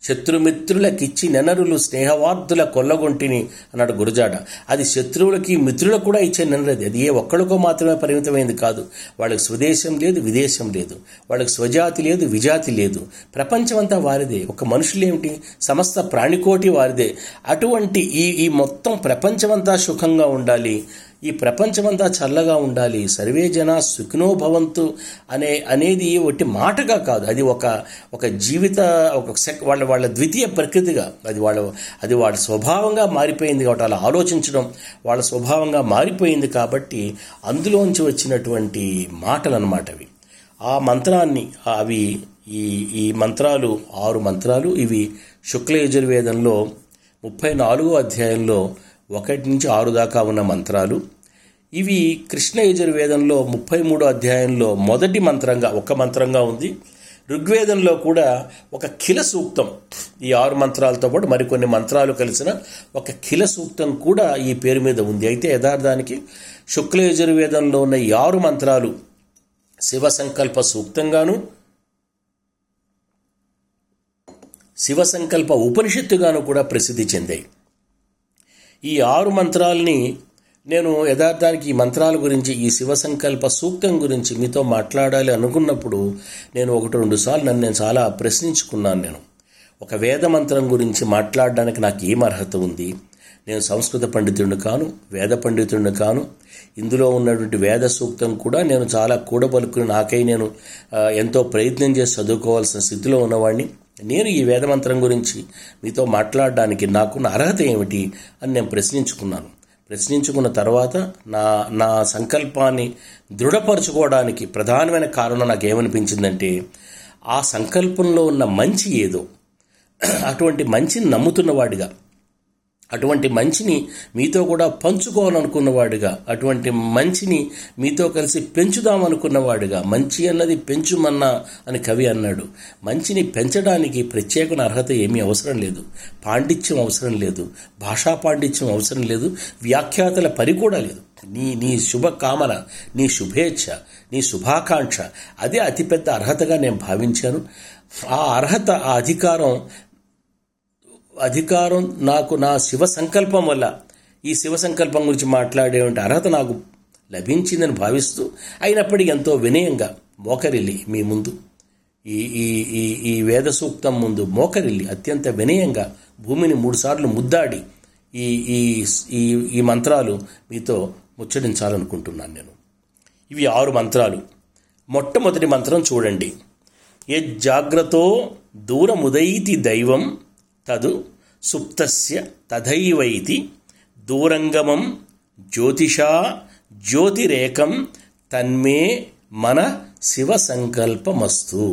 శత్రుమిత్రులకిచ్చి నెనరులు స్నేహవార్ధుల కొల్లగొంటిని అన్నాడు గురజాడ. అది శత్రువులకి మిత్రులకు కూడా ఇచ్చే నెనరది. అది ఏ ఒక్కడికో మాత్రమే పరిమితమైంది కాదు. వాళ్ళకి స్వదేశం లేదు, విదేశం లేదు, వాళ్ళకి స్వజాతి లేదు, విజాతి లేదు. ప్రపంచమంతా వారిదే. ఒక మనుషులేమిటి, సమస్త ప్రాణికోటి వారిదే. అటువంటి ఈ ఈ మొత్తం ప్రపంచమంతా సుఖంగా ఉండాలి, ఈ ప్రపంచమంతా చల్లగా ఉండాలి, సర్వే జన సుఖినో భవంతు అనే అనేది ఒకటి మాటగా కాదు, అది ఒక ఒక జీవిత ఒక వాళ్ళ వాళ్ళ ద్వితీయ ప్రకృతిగా అది వాళ్ళ అది వాళ్ళ స్వభావంగా మారిపోయింది. కాబట్టి అలా ఆలోచించడం వాళ్ళ స్వభావంగా మారిపోయింది. కాబట్టి అందులోంచి వచ్చినటువంటి మాటలు అన్నమాట అవి. ఆ మంత్రాన్ని అవి ఈ ఈ మంత్రాలు ఆరు మంత్రాలు ఇవి శుక్ల యజుర్వేదంలో ముప్పై నాలుగో అధ్యాయంలో ఒకటి నుంచి ఆరు దాకా ఉన్న మంత్రాలు. ఇవి కృష్ణ యజుర్వేదంలో ముప్పై మూడో అధ్యాయంలో మొదటి మంత్రంగా ఒక మంత్రంగా ఉంది. ఋగ్వేదంలో కూడా ఒక ఖిల సూక్తం ఈ ఆరు మంత్రాలతో పాటు మరికొన్ని మంత్రాలు కలిసిన ఒక ఖిల సూక్తం కూడా ఈ పేరు మీద ఉంది. అయితే యథార్థానికి శుక్ల యజుర్వేదంలో ఉన్న ఈ ఆరు మంత్రాలు శివ సంకల్ప సూక్తంగాను, శివ సంకల్ప ఉపనిషత్తుగాను కూడా ప్రసిద్ధి చెందాయి. ఈ ఆరు మంత్రాలని నేను యథార్థానికి ఈ మంత్రాల గురించి, ఈ శివ సంకల్ప సూక్తం గురించి మీతో మాట్లాడాలి అనుకున్నప్పుడు నేను ఒకటి రెండు సార్లు నన్ను నేను చాలా ప్రశ్నించుకున్నాను. నేను ఒక వేద మంత్రం గురించి మాట్లాడడానికి నాకు ఏం అర్హత ఉంది? నేను సంస్కృత పండితుడిని కాను, వేద పండితుడిని కాను. ఇందులో ఉన్నటువంటి వేద సూక్తం కూడా నేను చాలా కూడబలుకుని నాకై నేను ఎంతో ప్రయత్నం చేసి చదువుకోవాల్సిన స్థితిలో ఉన్నవాడిని. నేను ఈ వేదమంత్రం గురించి మీతో మాట్లాడడానికి నాకున్న అర్హత ఏమిటి అని నేను ప్రశ్నించుకున్నాను. ప్రశ్నించుకున్న తర్వాత నా నా సంకల్పాన్ని దృఢపరచుకోవడానికి ప్రధానమైన కారణం నాకు ఏమనిపించిందంటే, ఆ సంకల్పంలో ఉన్న మంచి ఏదో అటువంటి మంచిని నమ్ముతున్నవాడిగా, అటువంటి మంచిని మీతో కూడా పంచుకోవాలనుకున్నవాడిగా, అటువంటి మంచిని మీతో కలిసి పెంచుదామనుకున్నవాడిగా, మంచి అన్నది పెంచుమన్నా అని కవి అన్నాడు. మంచిని పెంచడానికి ప్రత్యేకమైన అర్హత ఏమీ అవసరం లేదు, పాండిత్యం అవసరం లేదు, భాషా పాండిత్యం అవసరం లేదు, వ్యాఖ్యాతల పని కూడా లేదు. నీ నీ శుభకామన, నీ శుభేచ్ఛ, నీ శుభాకాంక్ష, అదే అతిపెద్ద అర్హతగా నేను భావించాను. ఆ అర్హత, ఆ అధికారం అధికారం నాకు నా శివ సంకల్పం వల్ల, ఈ శివ సంకల్పం గురించి మాట్లాడేటువంటి అర్హత నాకు లభించిందని భావిస్తూ, అయినప్పటికీ ఎంతో వినయంగా మోకరిల్లి మీ ముందు ఈ ఈ ఈ ఈ వేద సూక్తం ముందు మోకరిల్లి అత్యంత వినయంగా భూమిని మూడుసార్లు ముద్దాడి ఈ ఈ ఈ మంత్రాలు మీతో ముచ్చటించాలనుకుంటున్నాను నేను. ఇవి ఆరు మంత్రాలు. మొట్టమొదటి మంత్రం చూడండి. యజ్జాగ్రతో దూరముదైతి దైవం తదు సుప్తస్య తథైవైతి దూరంగమం జ్యోతిషా జ్యోతిరేకం తన్మే మన శివ సంకల్పమస్తు.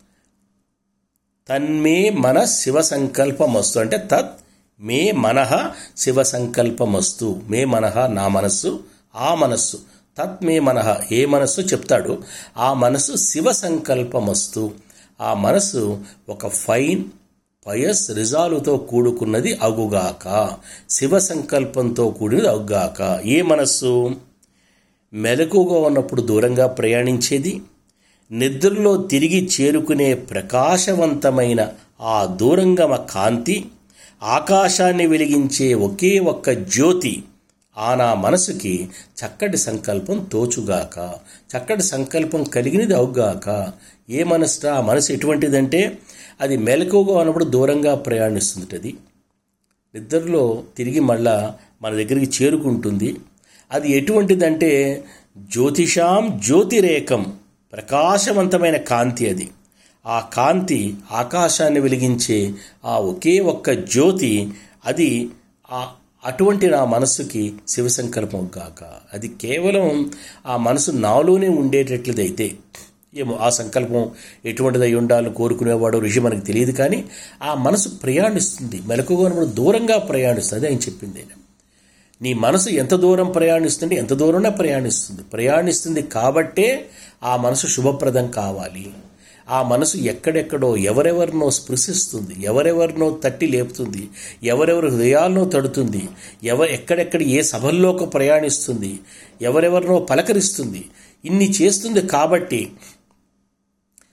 తన్మే మన శివ సంకల్పమస్తు అంటే తత్ మే మనః శివ సంకల్పమస్తు. మే మనః నా మనస్సు, ఆ మనస్సు, తత్ మే మనః ఏ మనస్సు చెప్తాడు, ఆ మనస్సు శివ సంకల్పమస్తు. ఆ మనస్సు ఒక ఫైన్ పయస్ రిజాలుతో కూడుకున్నది అగుగాక, శివ సంకల్పంతో కూడినది అగుగాక. ఏ మనస్సు? మెలకుగా ఉన్నప్పుడు దూరంగా ప్రయాణించేది, నిద్రలో తిరిగి చేరుకునే ప్రకాశవంతమైన ఆ దూరంగమ కాంతి, ఆకాశాన్ని వెలిగించే ఒకే ఒక్క జ్యోతి, ఆ నా మనసుకి చక్కటి సంకల్పం తోచుగాక, చక్కటి సంకల్పం కలిగినది అవుగాక. ఏ మనసు? ఆ మనసు ఎటువంటిదంటే అది మెలకువగా ఉన్నప్పుడు దూరంగా ప్రయాణిస్తుంది, అది నిద్రలో తిరిగి మళ్ళా మన దగ్గరికి చేరుకుంటుంది. అది ఎటువంటిదంటే జ్యోతిషాం జ్యోతిరేకం, ప్రకాశవంతమైన కాంతి. అది ఆ కాంతి ఆకాశాన్ని వెలిగించే ఆ ఒకే ఒక్క జ్యోతి, అది ఆ అటువంటి నా మనస్సుకి శివ సంకల్పం కాక. అది కేవలం ఆ మనసు నాలోనే ఉండేటట్లదైతే, ఏమో ఆ సంకల్పం ఎటువంటిది అయి ఉండాలని కోరుకునేవాడు ఋషి మనకు తెలియదు, కానీ ఆ మనసు ప్రయాణిస్తుంది, మెలకుగా ఉన్నప్పుడు దూరంగా ప్రయాణిస్తుంది. ఆయన చెప్పింది ఆయన, నీ మనసు ఎంత దూరం ప్రయాణిస్తుంది, ఎంత దూరంగా ప్రయాణిస్తుంది ప్రయాణిస్తుంది కాబట్టే ఆ మనసు శుభప్రదం కావాలి. ఆ మనసు ఎక్కడెక్కడో ఎవరెవరినో స్పృశిస్తుంది, ఎవరెవరినో తట్టి లేపుతుంది, ఎవరెవరి హృదయాల్లో తడుతుంది, ఎవ ఎక్కడెక్కడ ఏ సభల్లోకి ప్రయాణిస్తుంది, ఎవరెవరినో పలకరిస్తుంది. ఇన్ని చేస్తుంది కాబట్టి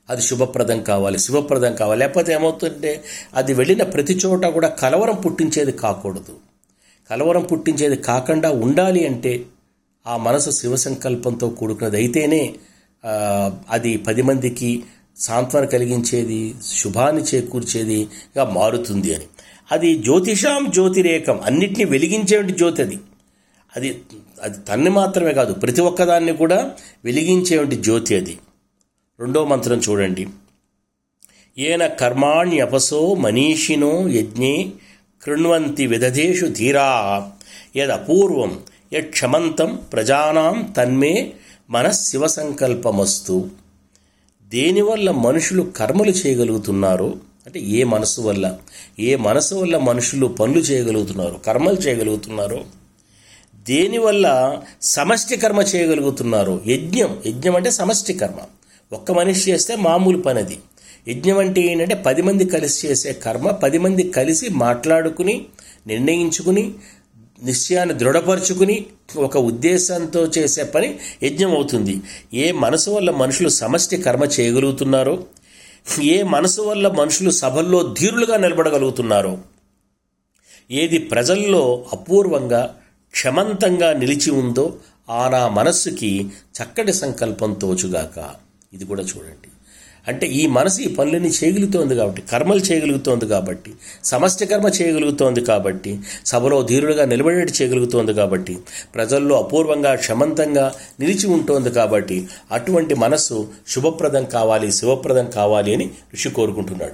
అది శుభప్రదం కావాలి, శుభప్రదం కావాలి. లేకపోతే ఏమవుతుందంటే అది వెళ్ళిన ప్రతి చోట కూడా కలవరం పుట్టించేది కాకూడదు. కలవరం పుట్టించేది కాకుండా ఉండాలి అంటే ఆ మనసు శివ సంకల్పంతో కూడుకున్నది అయితేనే అది పది మందికి సాంత్వన కలిగించేది, శుభాన్ని చేకూర్చేదిగా మారుతుంది అని. అది జ్యోతిషాం జ్యోతిరేకం, అన్నిటినీ వెలిగించేటువంటి జ్యోతి అది. అది అది తన్ని మాత్రమే కాదు, ప్రతి ఒక్కదాన్ని కూడా వెలిగించేటువంటి జ్యోతి అది. రెండో మంత్రం చూడండి. ఏన కర్మాణ్యపసో మనీషినో యజ్ఞే కృణ్వంతి విదధేషు ధీరా యదపూర్వం యక్షమంతం ప్రజానాం తన్మే మనఃశివ సంకల్పమస్తు. దేనివల్ల మనుషులు కర్మలు చేయగలుగుతున్నారో, అంటే ఏ మనసు వల్ల ఏ మనసు వల్ల మనుషులు పనులు చేయగలుగుతున్నారో, కర్మలు చేయగలుగుతున్నారో, దేనివల్ల సమష్టి కర్మ చేయగలుగుతున్నారో. యజ్ఞం యజ్ఞం అంటే సమష్టి కర్మ. ఒక్క మనిషి చేస్తే మామూలు పని అది. యజ్ఞం అంటే ఏంటంటే పది మంది కలిసి చేసే కర్మ, పది మంది కలిసి మాట్లాడుకుని నిర్ణయించుకుని నిశ్చయాన్ని దృఢపరుచుకుని ఒక ఉద్దేశంతో చేసే పని యజ్ఞం అవుతుంది. ఏ మనసు వల్ల మనుషులు సమష్టి కర్మ చేయగలుగుతున్నారో, ఏ మనసు వల్ల మనుషులు సభల్లో ధీరులుగా నిలబడగలుగుతున్నారో, ఏది ప్రజల్లో అపూర్వంగా క్షమంతంగా నిలిచి ఉందో ఆ నా మనస్సుకి చక్కటి సంకల్పం తోచుగాక. ఇది కూడా చూడండి. అంటే ఈ మనసు ఈ పనులన్నీ చేయగలుగుతోంది కాబట్టి, కర్మలు చేయగలుగుతోంది కాబట్టి, సమష్టి కర్మ చేయగలుగుతోంది కాబట్టి, సభలో ధీరులుగా నిలబడేటి చేయగలుగుతోంది కాబట్టి, ప్రజల్లో అపూర్వంగా క్షమంతంగా నిలిచి ఉంటోంది కాబట్టి, అటువంటి మనస్సు శుభప్రదం కావాలి, శివప్రదం కావాలి అని ఋషి కోరుకుంటున్నాడు.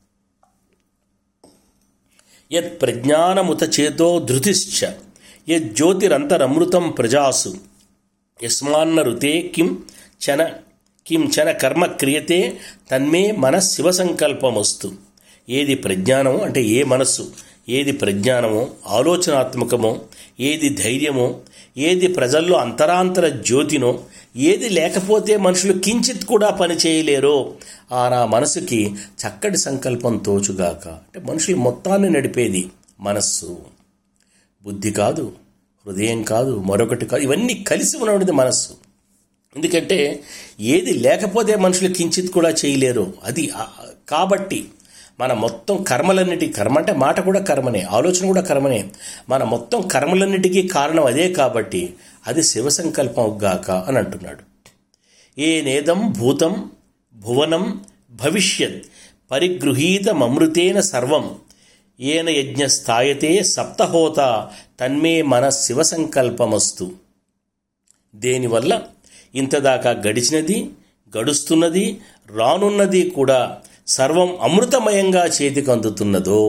యత్ ప్రజ్ఞానముత చేతో ధృతిశ్చ యజ్జ్యోతిరంతరమృతం ప్రజాసు యస్మాన్న ఋతే కిం చన కిం చన కర్మ క్రియతే తన్మే మనఃశివ సంకల్పమస్తు. ఏది ప్రజ్ఞానమో అంటే ఏ మనస్సు, ఏది ప్రజ్ఞానమో ఆలోచనాత్మకమో, ఏది ధైర్యమో, ఏది ప్రజల్లో అంతరాంతర జ్యోతినో, ఏది లేకపోతే మనుషులు కించిత్ కూడా పని చేయలేరో ఆ నా మనసుకి చక్కటి సంకల్పం తోచుగాక. అంటే మనుషులు మొత్తాన్ని నడిపేది మనస్సు, బుద్ధి కాదు, హృదయం కాదు, మరొకటి కాదు, ఇవన్నీ కలిసి ఉన్నది మనస్సు. ఎందుకంటే ఏది లేకపోతే మనుషులు కించిత్ కూడా చేయలేరు అది. కాబట్టి మన మొత్తం కర్మలన్నిటికీ, కర్మ అంటే మాట కూడా కర్మనే, ఆలోచన కూడా కర్మనే, మన మొత్తం కర్మలన్నిటికీ కారణం అదే కాబట్టి అది శివ సంకల్పం గాక అని అంటున్నాడు. ఏ నేదం భూతం భువనం భవిష్యత్ పరిగృహీతమృతేన సర్వం ఏన యజ్ఞ స్థాయతే సప్తహోత తన్మే మన శివ సంకల్పమస్తు. దేనివల్ల ఇంతదాకా గడిచినది, గడుస్తున్నది, రానున్నది కూడా సర్వం అమృతమయంగా చేతికి అందుతున్నదో,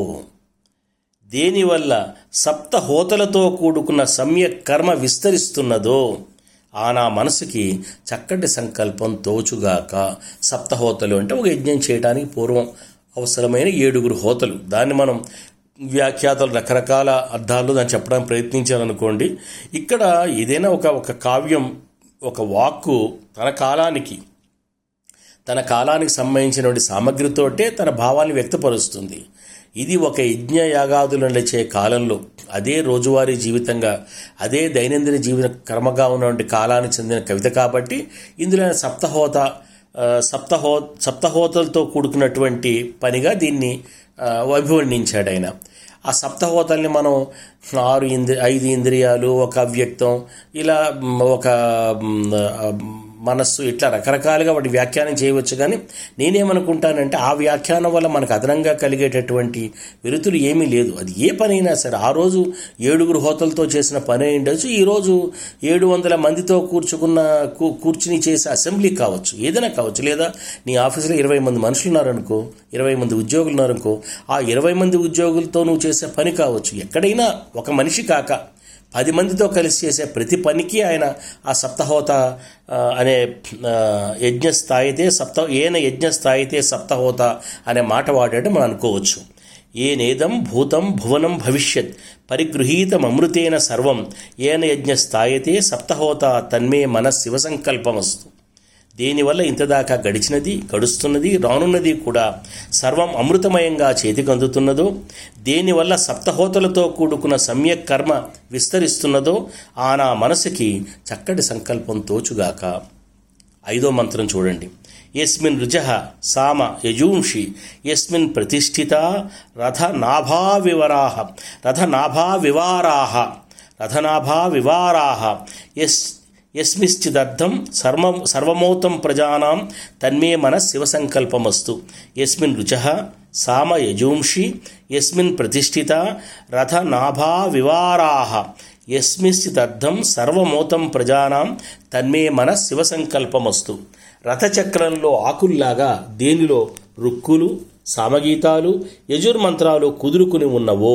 దేనివల్ల సప్తహోతలతో కూడుకున్న సమ్యక్ కర్మ విస్తరిస్తున్నదో ఆ నా మనసుకి చక్కటి సంకల్పం తోచుగాక. సప్తహోతలు అంటే ఒక యజ్ఞం చేయడానికి పూర్వం అవసరమైన ఏడుగురు హోతలు. దాన్ని మనం వ్యాఖ్యాతలు రకరకాల అర్థాలు దాన్ని చెప్పడానికి ప్రయత్నించారనుకోండి. ఇక్కడ ఏదైనా ఒక ఒక కావ్యం, ఒక వాక్కు తన కాలానికి తన కాలానికి సంబంధించినటువంటి సామగ్రితోటే తన భావాన్ని వ్యక్తపరుస్తుంది. ఇది ఒక యజ్ఞ యాగాదులు నడిచే కాలంలో అదే రోజువారీ జీవితంగా, అదే దైనందిన జీవన కర్మగా ఉన్నటువంటి కాలానికి చెందిన కవిత కాబట్టి ఇందులో సప్తహోత సప్తహో సప్తహోతలతో కూడుకున్నటువంటి పనిగా దీన్ని అభివర్ణించాడు ఆయన. ఆ సప్తహోతల్ని మనం ఆరు ఇంద్రి ఐదు ఇంద్రియాలు, ఒక అవ్యక్తం, ఇలా ఒక మనస్సు, ఇట్లా రకరకాలుగా వాటి వ్యాఖ్యానం చేయవచ్చు. కానీ నేనేమనుకుంటానంటే ఆ వ్యాఖ్యానం వల్ల మనకు అదనంగా కలిగేటటువంటి విరుతులు ఏమీ లేదు. అది ఏ పనైనా సరే, ఆ రోజు ఏడుగురు హోతలతో చేసిన పని అయి ఉండొచ్చు, ఈరోజు ఏడు వందల మందితో కూర్చుకున్న కూర్చుని చేసే అసెంబ్లీ కావచ్చు, ఏదైనా కావచ్చు. లేదా నీ ఆఫీసులో ఇరవై మంది మనుషులు ఉన్నారనుకో, ఇరవై మంది ఉద్యోగులు ఉన్నారనుకో, ఆ ఇరవై మంది ఉద్యోగులతో నువ్వు చేసే పని కావచ్చు. ఎక్కడైనా ఒక మనిషి కాక పది మందితో కలిసి చేసే ప్రతి పనికి ఆయన ఆ సప్తహోత అనే యజ్ఞస్థాయితే సప్త ఏన యజ్ఞస్థాయితే సప్తహోత అనే మాట వాడాడు మనం అనుకోవచ్చు. ఏ నేదం భూతం భువనం భవిష్యత్ పరిగృహీతమృతేన సర్వం ఏన యజ్ఞస్థాయితే సప్తహోత తన్మే మన శివ సంకల్పమస్తు. దేనివల్ల ఇంతదాకా గడిచినది, గడుస్తున్నది, రానున్నది కూడా సర్వం అమృతమయంగా చేతికి అందుతున్నదో, దేనివల్ల సప్తహోతలతో కూడుకున్న సమ్యక్ కర్మ విస్తరిస్తున్నదో ఆ నా మనసుకి చక్కటి సంకల్పం తోచుగాక. ఐదో మంత్రం చూడండి. యస్మిన్ రుజః సామ యజూంషి యస్మిన్ ప్రతిష్ఠిత రథనాభా వివరాః రథనాభా వివారాః రథనాభా వివారాః యస్ యస్మిశ్చిదర్థం సర్వ సర్వమోతం ప్రజానాం తన్మే మన శివసంకల్పమస్తు. యస్మిన్ రుచః సామ యజూంషి యస్మిన్ ప్రతిష్ఠిత రథనాభా వివారాః యస్మిశ్చిదర్థం సర్వమోతం ప్రజానాం తన్మే మన శివసంకల్పమస్తు. రథచక్రంలో ఆకుల్లాగా దేనిలో రుక్కులు సామగీతాలు యజుర్మంత్రాలు కుదురుకుని ఉన్నవో,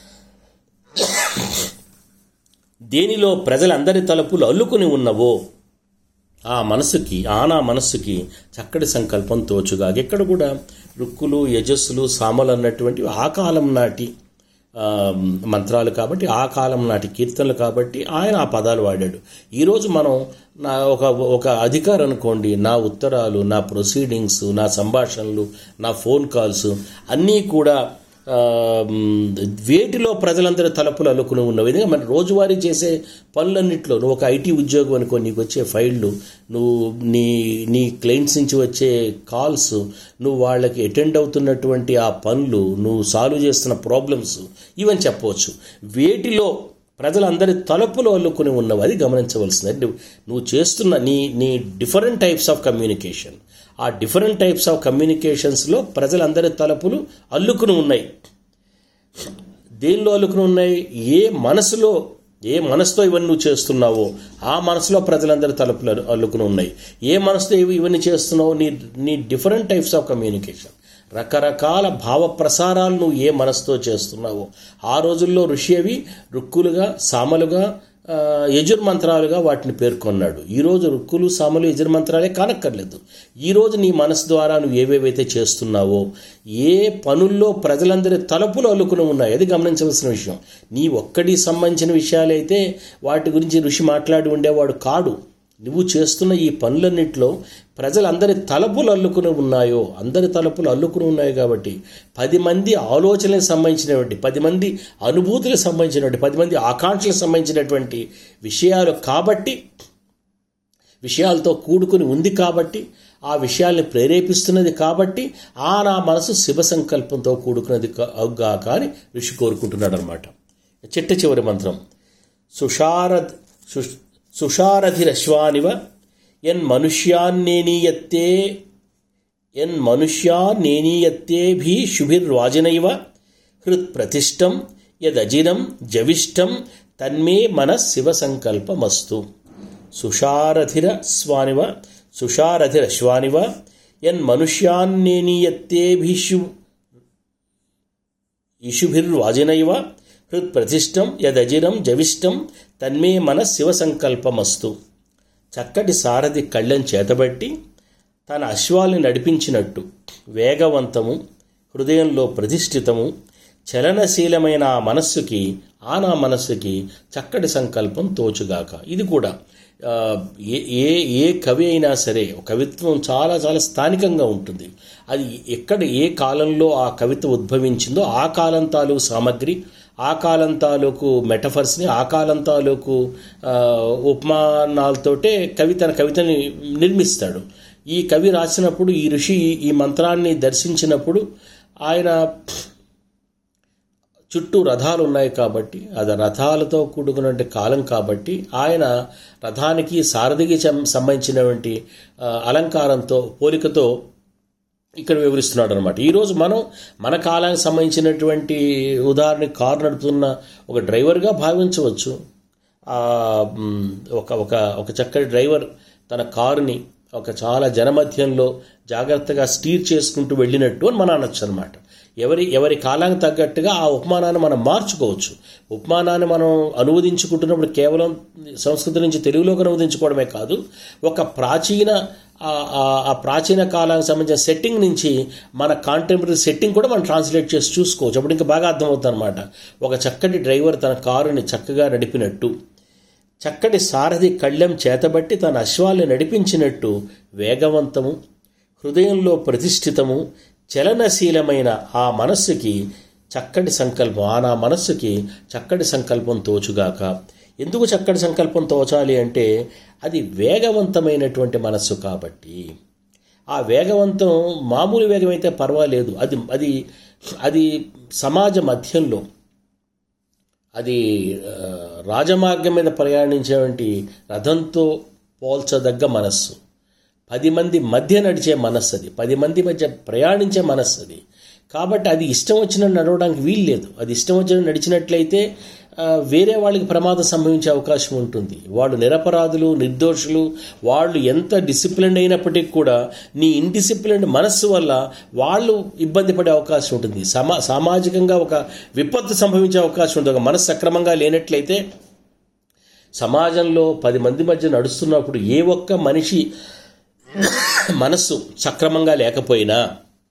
దేనిలో ప్రజలందరి తలుపులు అల్లుకుని ఉన్నవో ఆ మనసుకి ఆనా మనస్సుకి చక్కటి సంకల్పం తోచుగా. ఎక్కడ కూడా రుక్కులు యజస్సులు సామలు అన్నటువంటి ఆ కాలం నాటి మంత్రాలు కాబట్టి, ఆ కాలం నాటి కీర్తనలు కాబట్టి ఆయన ఆ పదాలు వాడాడు. ఈరోజు మనం నా ఒక ఒక అధికారి అనుకోండి, నా ఉత్తరాలు, నా ప్రొసీడింగ్స్, నా సంభాషణలు, నా ఫోన్ కాల్స్ అన్నీ కూడా వేటిలో ప్రజలందరి తలుపులు అల్లుకుని ఉన్నవి. ఎందుకంటే మన రోజువారీ చేసే పనులన్నింటిలో నువ్వు ఒక ఐటీ ఉద్యోగం అనుకో, నీకు వచ్చే ఫైళ్ళు, నువ్వు నీ నీ క్లయింట్స్ నుంచి వచ్చే కాల్స్, నువ్వు వాళ్ళకి అటెండ్ అవుతున్నటువంటి ఆ పనులు, నువ్వు సాల్వ్ చేస్తున్న ప్రాబ్లమ్స్, ఇవని చెప్పవచ్చు. వేటిలో ప్రజలందరి తలుపులు అల్లుకుని ఉన్నవి అది గమనించవలసింది. నువ్వు చేస్తున్న నీ నీ డిఫరెంట్ టైప్స్ ఆఫ్ కమ్యూనికేషన్, ఆ డిఫరెంట్ టైప్స్ ఆఫ్ కమ్యూనికేషన్స్లో ప్రజలందరి తలుపులు అల్లుకుని ఉన్నాయి. దేనిలో అల్లుకుని ఉన్నాయి? ఏ మనసులో, ఏ మనసుతో ఇవన్నీ నువ్వు చేస్తున్నావో ఆ మనసులో ప్రజలందరి తలుపులు అల్లుకుని ఉన్నాయి. ఏ మనసుతో ఇవన్నీ చేస్తున్నావో నీ నీ డిఫరెంట్ టైప్స్ ఆఫ్ కమ్యూనికేషన్, రకరకాల భావ ప్రసారాలు నువ్వు ఏ మనసుతో చేస్తున్నావో. ఆ రోజుల్లో ఋషి అవి రుక్కులుగా సామలుగా యజుర్మంత్రాలుగా వాటిని పేర్కొన్నాడు. ఈరోజు రుక్కులు సామలు యజుర్మంత్రాలే కానక్కర్లేదు. ఈరోజు నీ మనసు ద్వారా నువ్వు ఏవేవైతే చేస్తున్నావో, ఏ పనుల్లో ప్రజలందరి తలుపులు అల్లుకుని ఉన్నాయి అది గమనించవలసిన విషయం. నీ ఒక్కడి సంబంధించిన విషయాలైతే వాటి గురించి ఋషి మాట్లాడి ఉండేవాడు కాడు. నువ్వు చేస్తున్న ఈ పనులన్నింటిలో ప్రజలందరి తలుపులు అల్లుకుని ఉన్నాయో, అందరి తలుపులు అల్లుకుని ఉన్నాయి కాబట్టి పది మంది ఆలోచనలకు సంబంధించినటువంటి, పది మంది అనుభూతులకు సంబంధించినటువంటి, పది మంది ఆకాంక్షలకు సంబంధించినటువంటి విషయాలు కాబట్టి, విషయాలతో కూడుకుని ఉంది కాబట్టి, ఆ విషయాల్ని ప్రేరేపిస్తున్నది కాబట్టి ఆ నా మనసు శివ సంకల్పంతో కూడుకున్నది అవుగా కానీ ఋషి కోరుకుంటున్నాడు అనమాట. చిట్ట చివరి మంత్రం సుషారద్ సుషారథిరశ్వానివ ఎన్ మనుష్యాన్నేనీయత్తే ఎన్ మనుష్యాన్నేనీయత్తేభి శుభిర్వాజినైవ హృత్ ప్రతిష్టం యదజినం జవిష్టం తన్మే మన శివ సంకల్పమస్తు. సుషారథిర స్వానివ సుషారథిరశ్వానివ ఎన్ మనుష్యాన్నేనీయత్తేభిషు ఇషుభిర్వాజినైవ హృత్ ప్రతిష్టం యదజిరం జవిష్టం తన్మే మన శివ సంకల్పమస్తు. చక్కటి సారథి కళ్ళెం చేతబట్టి తన అశ్వాల్ని నడిపించినట్టు వేగవంతము, హృదయంలో ప్రతిష్ఠితము, చలనశీలమైన ఆ మనస్సుకి ఆ నా మనస్సుకి చక్కటి సంకల్పం తోచుగాక. ఇది కూడా ఏ ఏ ఏ కవి అయినా సరే కవిత్వం చాలా చాలా స్థానికంగా ఉంటుంది. అది ఎక్కడ ఏ కాలంలో ఆ కవిత ఉద్భవించిందో ఆ కాలం తాలూకు సామగ్రి, ఆ కాలం తాలూకు మెటఫర్స్ని, ఆ కాలం తాలూకు ఉపమానాలతోటే కవి తన కవితని నిర్మిస్తాడు. ఈ కవి రాసినప్పుడు, ఈ ఋషి ఈ మంత్రాన్ని దర్శించినప్పుడు ఆయన చుట్టూ రథాలు ఉన్నాయి కాబట్టి, అది రథాలతో కూడుకున్నటువంటి కాలం కాబట్టి ఆయన రథానికి సారథికి సంబంధించినటువంటి అలంకారంతో పోలికతో ఇక్కడ వివరిస్తున్నాడు అనమాట. ఈరోజు మనం మన కాలానికి సంబంధించినటువంటి ఉదాహరణ కారు నడుపుతున్న ఒక డ్రైవర్గా భావించవచ్చు. ఒక ఒక ఒక చక్కటి డ్రైవర్ తన కారుని ఒక చాలా జనమధ్యంలో జాగ్రత్తగా స్టీర్ చేసుకుంటూ వెళ్ళినట్టు అని మనం అనొచ్చు అనమాట. ఎవరి ఎవరి కాలానికి తగ్గట్టుగా ఆ ఉపమానాన్ని మనం మార్చుకోవచ్చు. ఉపమానాన్ని మనం అనువదించుకుంటున్నప్పుడు కేవలం సంస్కృతం నుంచి తెలుగులోకి అనువదించుకోవడమే కాదు, ఒక ప్రాచీన ఆ ప్రాచీన కాలానికి సంబంధించిన సెట్టింగ్ నుంచి మన కాంటెంపరీ సెట్టింగ్ కూడా మనం ట్రాన్స్లేట్ చేసి చూసుకోవచ్చు. అప్పుడు ఇంకా బాగా అర్థమవుతుంది అనమాట. ఒక చక్కటి డ్రైవర్ తన కారుని చక్కగా నడిపినట్టు, చక్కటి సారథి కళ్ళెం చేతబట్టి తన అశ్వాల్ని నడిపించినట్టు వేగవంతము, హృదయంలో ప్రతిష్ఠితము, చలనశీలమైన ఆ మనస్సుకి చక్కటి సంకల్పం, ఆ నా మనస్సుకి చక్కటి సంకల్పం తోచుగాక. ఎందుకు చక్కటి సంకల్పం తోచాలి అంటే అది వేగవంతమైనటువంటి మనస్సు కాబట్టి, ఆ వేగవంతం మామూలు వేగం అయితే పర్వాలేదు, అది అది అది సమాజ మధ్యంలో, అది రాజమార్గం మీద ప్రయాణించేటువంటి రథంతో పోల్చదగ్గ మనస్సు, పది మంది మధ్య నడిచే మనస్సు, అది పది మంది మధ్య ప్రయాణించే మనస్సు అది. కాబట్టి అది ఇష్టం వచ్చినట్టు నడవడానికి వీలు లేదు. అది ఇష్టం వచ్చినట్టు నడిచినట్లయితే వేరే వాళ్ళకి ప్రమాదం సంభవించే అవకాశం ఉంటుంది. వాళ్ళు నిరపరాధులు, నిర్దోషులు. వాళ్ళు ఎంత డిసిప్లిన్ అయినప్పటికీ కూడా నీ ఇండిసిప్లిన్ మనస్సు వల్ల వాళ్ళు ఇబ్బంది పడే అవకాశం ఉంటుంది. సమా సామాజికంగా ఒక విపత్తు సంభవించే అవకాశం ఉంటుంది. ఒక మనస్సు సక్రమంగా లేనట్లయితే సమాజంలో పది మంది మధ్య నడుస్తున్నప్పుడు ఏ ఒక్క మనిషి మనస్సు సక్రమంగా లేకపోయినా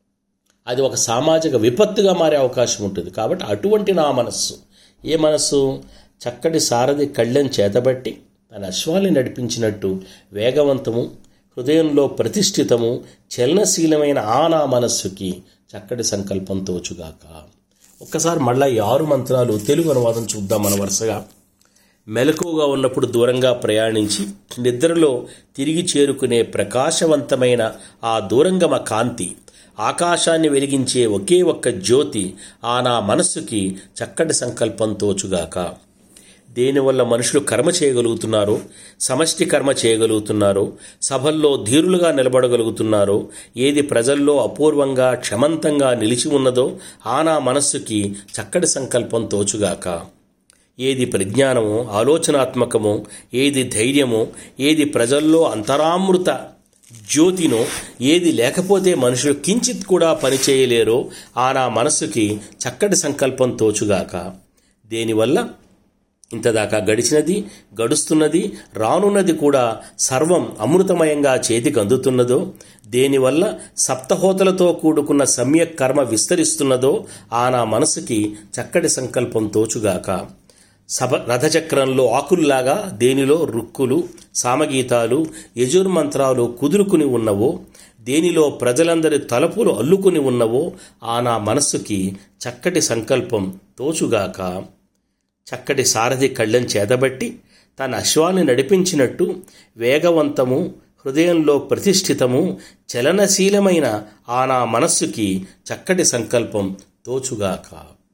అది ఒక సామాజిక విపత్తుగా మారే అవకాశం ఉంటుంది. కాబట్టి అటువంటి నా మనస్సు, ఏ మనస్సు? చక్కటి సారథి కళ్ళెం చేతబట్టి తన అశ్వాన్ని నడిపించినట్టు వేగవంతము, హృదయంలో ప్రతిష్ఠితము, చలనశీలమైన ఆ నా మనస్సుకి చక్కటి సంకల్పం తోచుగాక. ఒక్కసారి మళ్ళా ఈ ఆరు మంత్రాలు తెలుగు అనువాదం చూద్దాం మన వరుసగా. మెలకువగా ఉన్నప్పుడు దూరంగా ప్రయాణించి నిద్రలో తిరిగి చేరుకునే ప్రకాశవంతమైన ఆ దూరంగమ కాంతి, ఆకాశాన్ని వెలిగించే ఒకే ఒక్క జ్యోతి ఆ నా మనస్సుకి చక్కటి సంకల్పం తోచుగాక. దేనివల్ల మనుషులు కర్మ చేయగలుగుతున్నారో, సమష్టి కర్మ చేయగలుగుతున్నారో, సభల్లో ధీరులుగా నిలబడగలుగుతున్నారో, ఏది ప్రజల్లో అపూర్వంగా క్షమంతంగా నిలిచి ఉన్నదో ఆ నా మనస్సుకి చక్కటి సంకల్పం తోచుగాక. ఏది ప్రజ్ఞానమో, ఆలోచనాత్మకమో, ఏది ధైర్యమో, ఏది ప్రజల్లో అంతరామృత జ్యోతినో, ఏది లేకపోతే మనుషులు కించిత్ కూడా పనిచేయలేరో ఆ నా మనస్సుకి చక్కటి సంకల్పం తోచుగాక. దేనివల్ల ఇంతదాకా గడిచినది, గడుస్తున్నది, రానున్నది కూడా సర్వం అమృతమయంగా చేతికి అందుతున్నదో, దేనివల్ల సప్తహోతలతో కూడుకున్న సమ్యక్ కర్మ విస్తరిస్తున్నదో ఆ నా మనసుకి చక్కటి సంకల్పం తోచుగాక. సభ రథచక్రంలో ఆకుల్లాగా దేనిలో రుక్కులు, సామగీతాలు, యజుర్మంత్రాలు కుదురుకుని ఉన్నవో, దేనిలో ప్రజలందరి తలపులు అల్లుకుని ఉన్నవో ఆ నా మనస్సుకి చక్కటి సంకల్పం తోచుగాక. చక్కటి సారథి కళ్ళెం చేతబట్టి తన అశ్వాన్ని నడిపించినట్టు వేగవంతము, హృదయంలో ప్రతిష్ఠితము, చలనశీలమైన ఆ నా మనస్సుకి చక్కటి సంకల్పం తోచుగాక.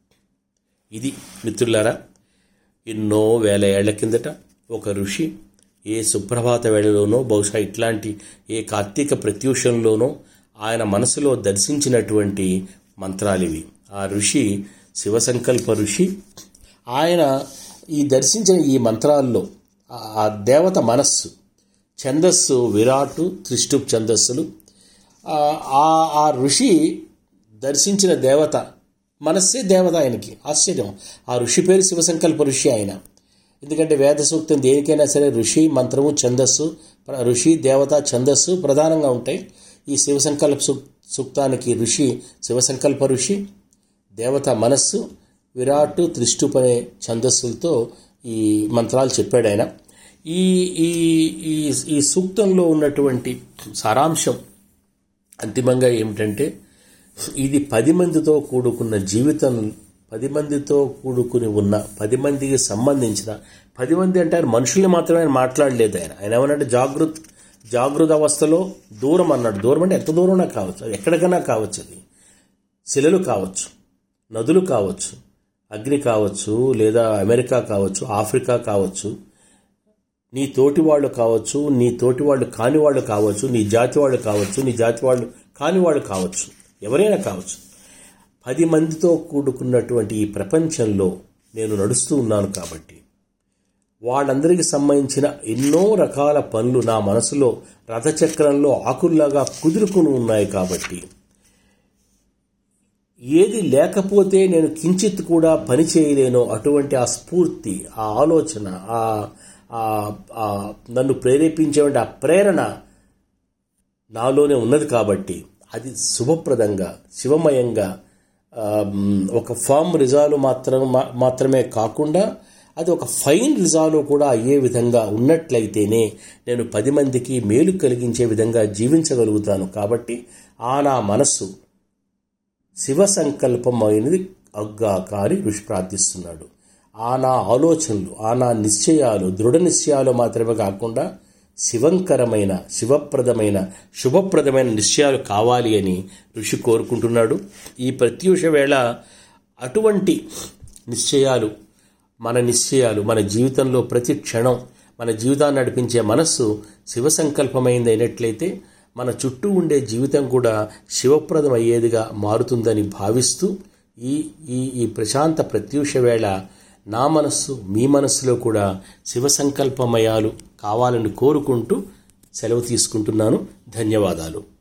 ఇది మిత్రులారా, ఎన్నో వేల ఏళ్ల కిందట ఒక ఋషి ఏ సుప్రభాత వేళలోనో, బహుశా ఇట్లాంటి ఏ కార్తీక ప్రత్యూషంలోనో ఆయన మనసులో దర్శించినటువంటి మంత్రాలివి. ఆ ఋషి శివసంకల్ప ఋషి. ఆయన ఈ దర్శించిన ఈ మంత్రాల్లో ఆ దేవత మనస్సు, ఛందస్సు విరాటు, త్రిష్టుప్ ఛందస్సులు, ఆ ఋషి దర్శించిన దేవత మనస్సే దేవత ఆయనకి. ఆశ్చర్యం. ఆ ఋషి పేరు శివసంకల్ప ఋషి ఆయన. ఎందుకంటే వేద సూక్తం దేనికైనా సరే ఋషి, మంత్రము, ఛందస్సు, ఋషి, దేవత, ఛందస్సు ప్రధానంగా ఉంటాయి. ఈ శివసంకల్ప సూక్తానికి ఋషి శివసంకల్ప ఋషి, దేవత మనస్సు, విరాటు, త్రిష్టుప్ అనే ఛందస్సులతో ఈ మంత్రాలు చెప్పాడు ఆయన. ఈ ఈ ఈ సూక్తంలో ఉన్నటువంటి సారాంశం అంతిమంగా ఏమిటంటే, ఇది పది మందితో కూడుకున్న జీవితం, పది మందితో కూడుకుని ఉన్న, పది మందికి సంబంధించిన, పది మంది అంటే ఆయన మనుషుల్ని మాత్రమే ఆయన మాట్లాడలేదు. ఆయన ఆయన ఏమన్నాడు, జాగృత్ జాగృత అవస్థలో దూరం అన్నాడు. దూరం అంటే ఎంత దూరమైనా కావచ్చు, అది ఎక్కడికైనా కావచ్చు, అది శిలలు కావచ్చు, నదులు కావచ్చు, అగ్ని కావచ్చు, లేదా అమెరికా కావచ్చు, ఆఫ్రికా కావచ్చు, నీ తోటి వాళ్ళు కావచ్చు, నీ తోటి వాళ్ళు కాని వాళ్ళు కావచ్చు, నీ జాతి వాళ్ళు కావచ్చు, నీ జాతి వాళ్ళు కాని వాళ్ళు కావచ్చు, ఎవరైనా కావచ్చు. పది మందితో కూడుకున్నటువంటి ఈ ప్రపంచంలో నేను నడుస్తూ ఉన్నాను కాబట్టి వాళ్ళందరికీ సంబంధించిన ఎన్నో రకాల పనులు నా మనసులో రథచక్రంలో ఆకుల్లాగా కుదురుకుని ఉన్నాయి. కాబట్టి ఏది లేకపోతే నేను కించిత్ కూడా పని చేయలేనో అటువంటి ఆ స్ఫూర్తి, ఆ ఆలోచన, ఆ నన్ను ప్రేరేపించేటువంటి ఆ ప్రేరణ నాలోనే ఉన్నది. కాబట్టి అది శుభప్రదంగా, శివమయంగా, ఒక ఫామ్ రిజాల్వ్ మాత్రం మాత్రమే కాకుండా అది ఒక ఫైన్ రిజాల్వ్ కూడా అయ్యే విధంగా ఉన్నట్లయితేనే నేను పది మందికి మేలు కలిగించే విధంగా జీవించగలుగుతాను. కాబట్టి ఆ నా మనస్సు శివ సంకల్పం అయినది అగ్గాక అని ఋషి ప్రార్థిస్తున్నాడు. ఆ నా ఆలోచనలు, ఆ నా నిశ్చయాలు దృఢ నిశ్చయాలు మాత్రమే కాకుండా శివంకరమైన, శివప్రదమైన, శుభప్రదమైన నిశ్చయాలు కావాలి అని ఋషి కోరుకుంటున్నాడు. ఈ ప్రత్యూష వేళ అటువంటి నిశ్చయాలు, మన నిశ్చయాలు, మన జీవితంలో ప్రతి క్షణం మన జీవితాన్ని నడిపించే మనస్సు శివ సంకల్పమైంది అయినట్లయితే మన చుట్టూ ఉండే జీవితం కూడా శివప్రదం అయ్యేదిగా మారుతుందని భావిస్తూ ఈ ఈ ఈ ప్రశాంత ప్రత్యూష వేళ నా మనస్సు, మీ మనస్సులో కూడా శివ సంకల్పమయాలు కావాలని కోరుకుంటూ సెలవు తీసుకుంటున్నాను. ధన్యవాదాలు.